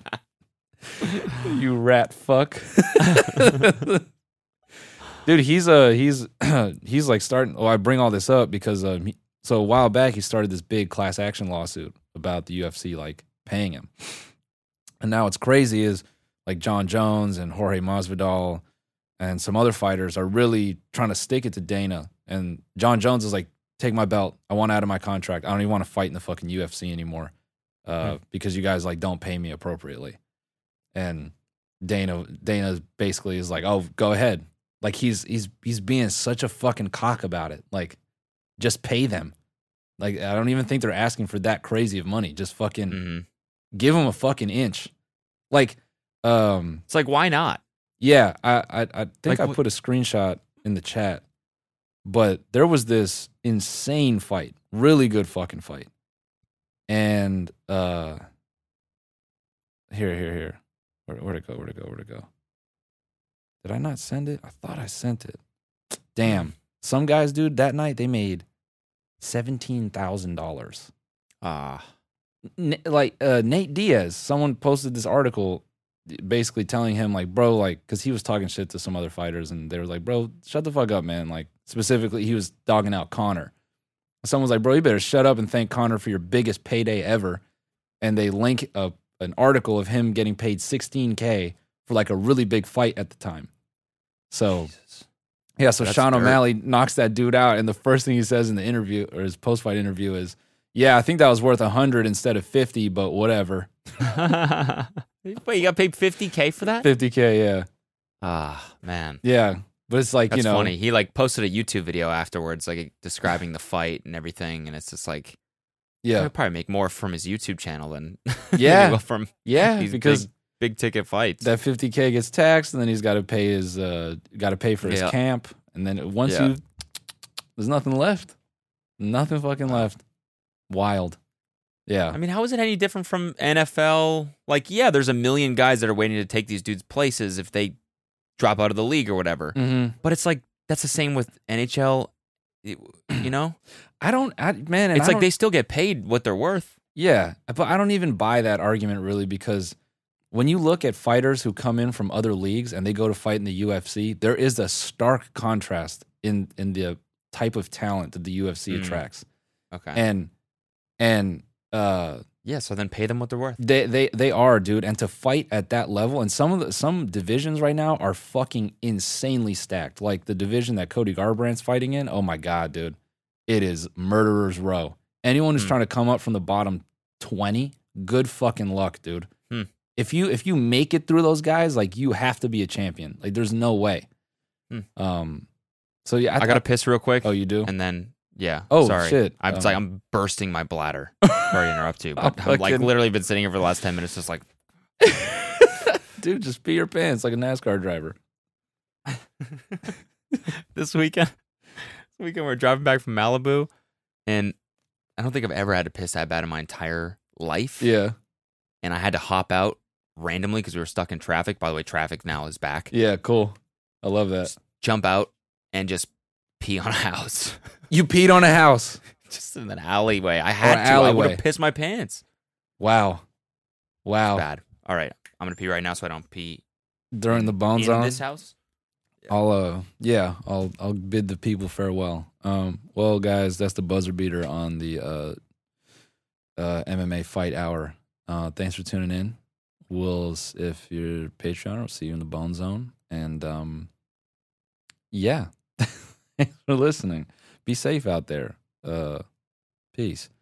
[SPEAKER 2] You rat fuck. Dude, he's uh he's he's like starting. Oh, I bring all this up because um, he, so a while back he started this big class action lawsuit about the U F C like paying him, and now what's crazy is like John Jones and Jorge Masvidal and some other fighters are really trying to stick it to Dana. And John Jones is like, take my belt. I want out of my contract. I don't even want to fight in the fucking U F C anymore uh, hmm. because you guys like don't pay me appropriately. And Dana Dana basically is like, oh, go ahead. Like he's he's he's being such a fucking cock about it. Like, just pay them. Like, I don't even think they're asking for that crazy of money. Just fucking
[SPEAKER 3] mm-hmm.
[SPEAKER 2] give them a fucking inch. Like, um,
[SPEAKER 3] it's like, why not?
[SPEAKER 2] Yeah, I I, I think
[SPEAKER 3] like,
[SPEAKER 2] I put a screenshot in the chat, but there was this insane fight, really good fucking fight, and uh, here, here, here, where where'd it go? Where'd it go? Where'd it go? Did I not send it? I thought I sent it. Damn, some guys, dude, that night they made seventeen thousand dollars.
[SPEAKER 3] Ah,
[SPEAKER 2] N- like uh, Nate Diaz, someone posted this article basically telling him like, bro, like, because he was talking shit to some other fighters and they were like, bro, shut the fuck up, man. Like, specifically, he was dogging out Conor. Someone's like, bro, you better shut up and thank Conor for your biggest payday ever. And they link a, an article of him getting paid sixteen K for like a really big fight at the time. So, Jesus. yeah, so
[SPEAKER 3] That's
[SPEAKER 2] Sean
[SPEAKER 3] dirt.
[SPEAKER 2] O'Malley knocks that dude out. And the first thing he says in the interview or his post fight interview is, yeah, I think that was worth one hundred instead of fifty, but whatever.
[SPEAKER 3] Wait, you got paid fifty K for that?
[SPEAKER 2] fifty K, yeah.
[SPEAKER 3] Ah, man.
[SPEAKER 2] Yeah. But it's like,
[SPEAKER 3] That's
[SPEAKER 2] you know.
[SPEAKER 3] funny. He like posted a YouTube video afterwards, like describing the fight and everything. And it's just like,
[SPEAKER 2] Yeah.
[SPEAKER 3] he'll probably make more from his YouTube channel than
[SPEAKER 2] Yeah.
[SPEAKER 3] he will from
[SPEAKER 2] Yeah.
[SPEAKER 3] these
[SPEAKER 2] Because
[SPEAKER 3] big, big ticket fights.
[SPEAKER 2] that fifty K gets taxed and then he's got to pay his, uh, got to pay for his
[SPEAKER 3] Yeah.
[SPEAKER 2] camp. And then once
[SPEAKER 3] Yeah.
[SPEAKER 2] you, there's nothing left. Nothing fucking left. Wild. Yeah.
[SPEAKER 3] I mean, how is it any different from N F L? Like, yeah, there's a million guys that are waiting to take these dudes' places if they drop out of the league or whatever.
[SPEAKER 2] Mm-hmm.
[SPEAKER 3] But it's like, that's the same with N H L, you know?
[SPEAKER 2] I don't, I, man. And
[SPEAKER 3] It's
[SPEAKER 2] I
[SPEAKER 3] like
[SPEAKER 2] don't-
[SPEAKER 3] they still get paid what they're worth.
[SPEAKER 2] Yeah. But I don't even buy that argument really because when you look at fighters who come in from other leagues and they go to fight in the U F C, there is a stark contrast in, in the type of talent that the U F C
[SPEAKER 3] Mm.
[SPEAKER 2] attracts.
[SPEAKER 3] Okay.
[SPEAKER 2] And, and, uh,
[SPEAKER 3] yeah, so then pay them what they're worth.
[SPEAKER 2] They they they are, dude, and to fight at that level, and some of the some divisions right now are fucking insanely stacked. Like the division that Cody Garbrandt's fighting in, oh my god, dude, it is murderer's row. Anyone who's
[SPEAKER 3] Hmm.
[SPEAKER 2] trying to come up from the bottom twenty, good fucking luck, dude.
[SPEAKER 3] Hmm.
[SPEAKER 2] If you if you make it through those guys, like you have to be a champion. Like there's no way.
[SPEAKER 3] Hmm.
[SPEAKER 2] Um, so yeah,
[SPEAKER 3] I, I gotta piss real quick.
[SPEAKER 2] Oh, you do?
[SPEAKER 3] And then yeah.
[SPEAKER 2] Oh,
[SPEAKER 3] sorry.
[SPEAKER 2] shit.
[SPEAKER 3] I'm it's
[SPEAKER 2] Um,
[SPEAKER 3] like I'm bursting my bladder. Sorry to interrupt you, but
[SPEAKER 2] I'm
[SPEAKER 3] I've like
[SPEAKER 2] fucking-
[SPEAKER 3] literally been sitting here for the last ten minutes, just like
[SPEAKER 2] Dude, just pee your pants like a NASCAR driver.
[SPEAKER 3] this weekend. This weekend we're driving back from Malibu, and I don't think I've ever had to piss that bad in my entire life.
[SPEAKER 2] Yeah,
[SPEAKER 3] And I had to hop out randomly because we were stuck in traffic. By the way, traffic now is back.
[SPEAKER 2] yeah, cool. I love that.
[SPEAKER 3] Jump out and just pee on a house.
[SPEAKER 2] You peed on a house.
[SPEAKER 3] Just in an alleyway. I had
[SPEAKER 2] an
[SPEAKER 3] to. I
[SPEAKER 2] alleyway.
[SPEAKER 3] would have pissed my pants.
[SPEAKER 2] Wow. Wow.
[SPEAKER 3] Bad. All right. I'm going to pee right now so I don't pee
[SPEAKER 2] During the bone
[SPEAKER 3] in
[SPEAKER 2] zone.
[SPEAKER 3] this house.
[SPEAKER 2] I'll uh yeah, I'll I'll bid the people farewell. Um well guys, that's the buzzer beater on the uh uh M M A Fight Hour. Uh thanks for tuning in. We'll s- if you're Patreon, I'll see you in the bone zone. And um yeah. Thanks for listening. Be safe out there. Uh peace.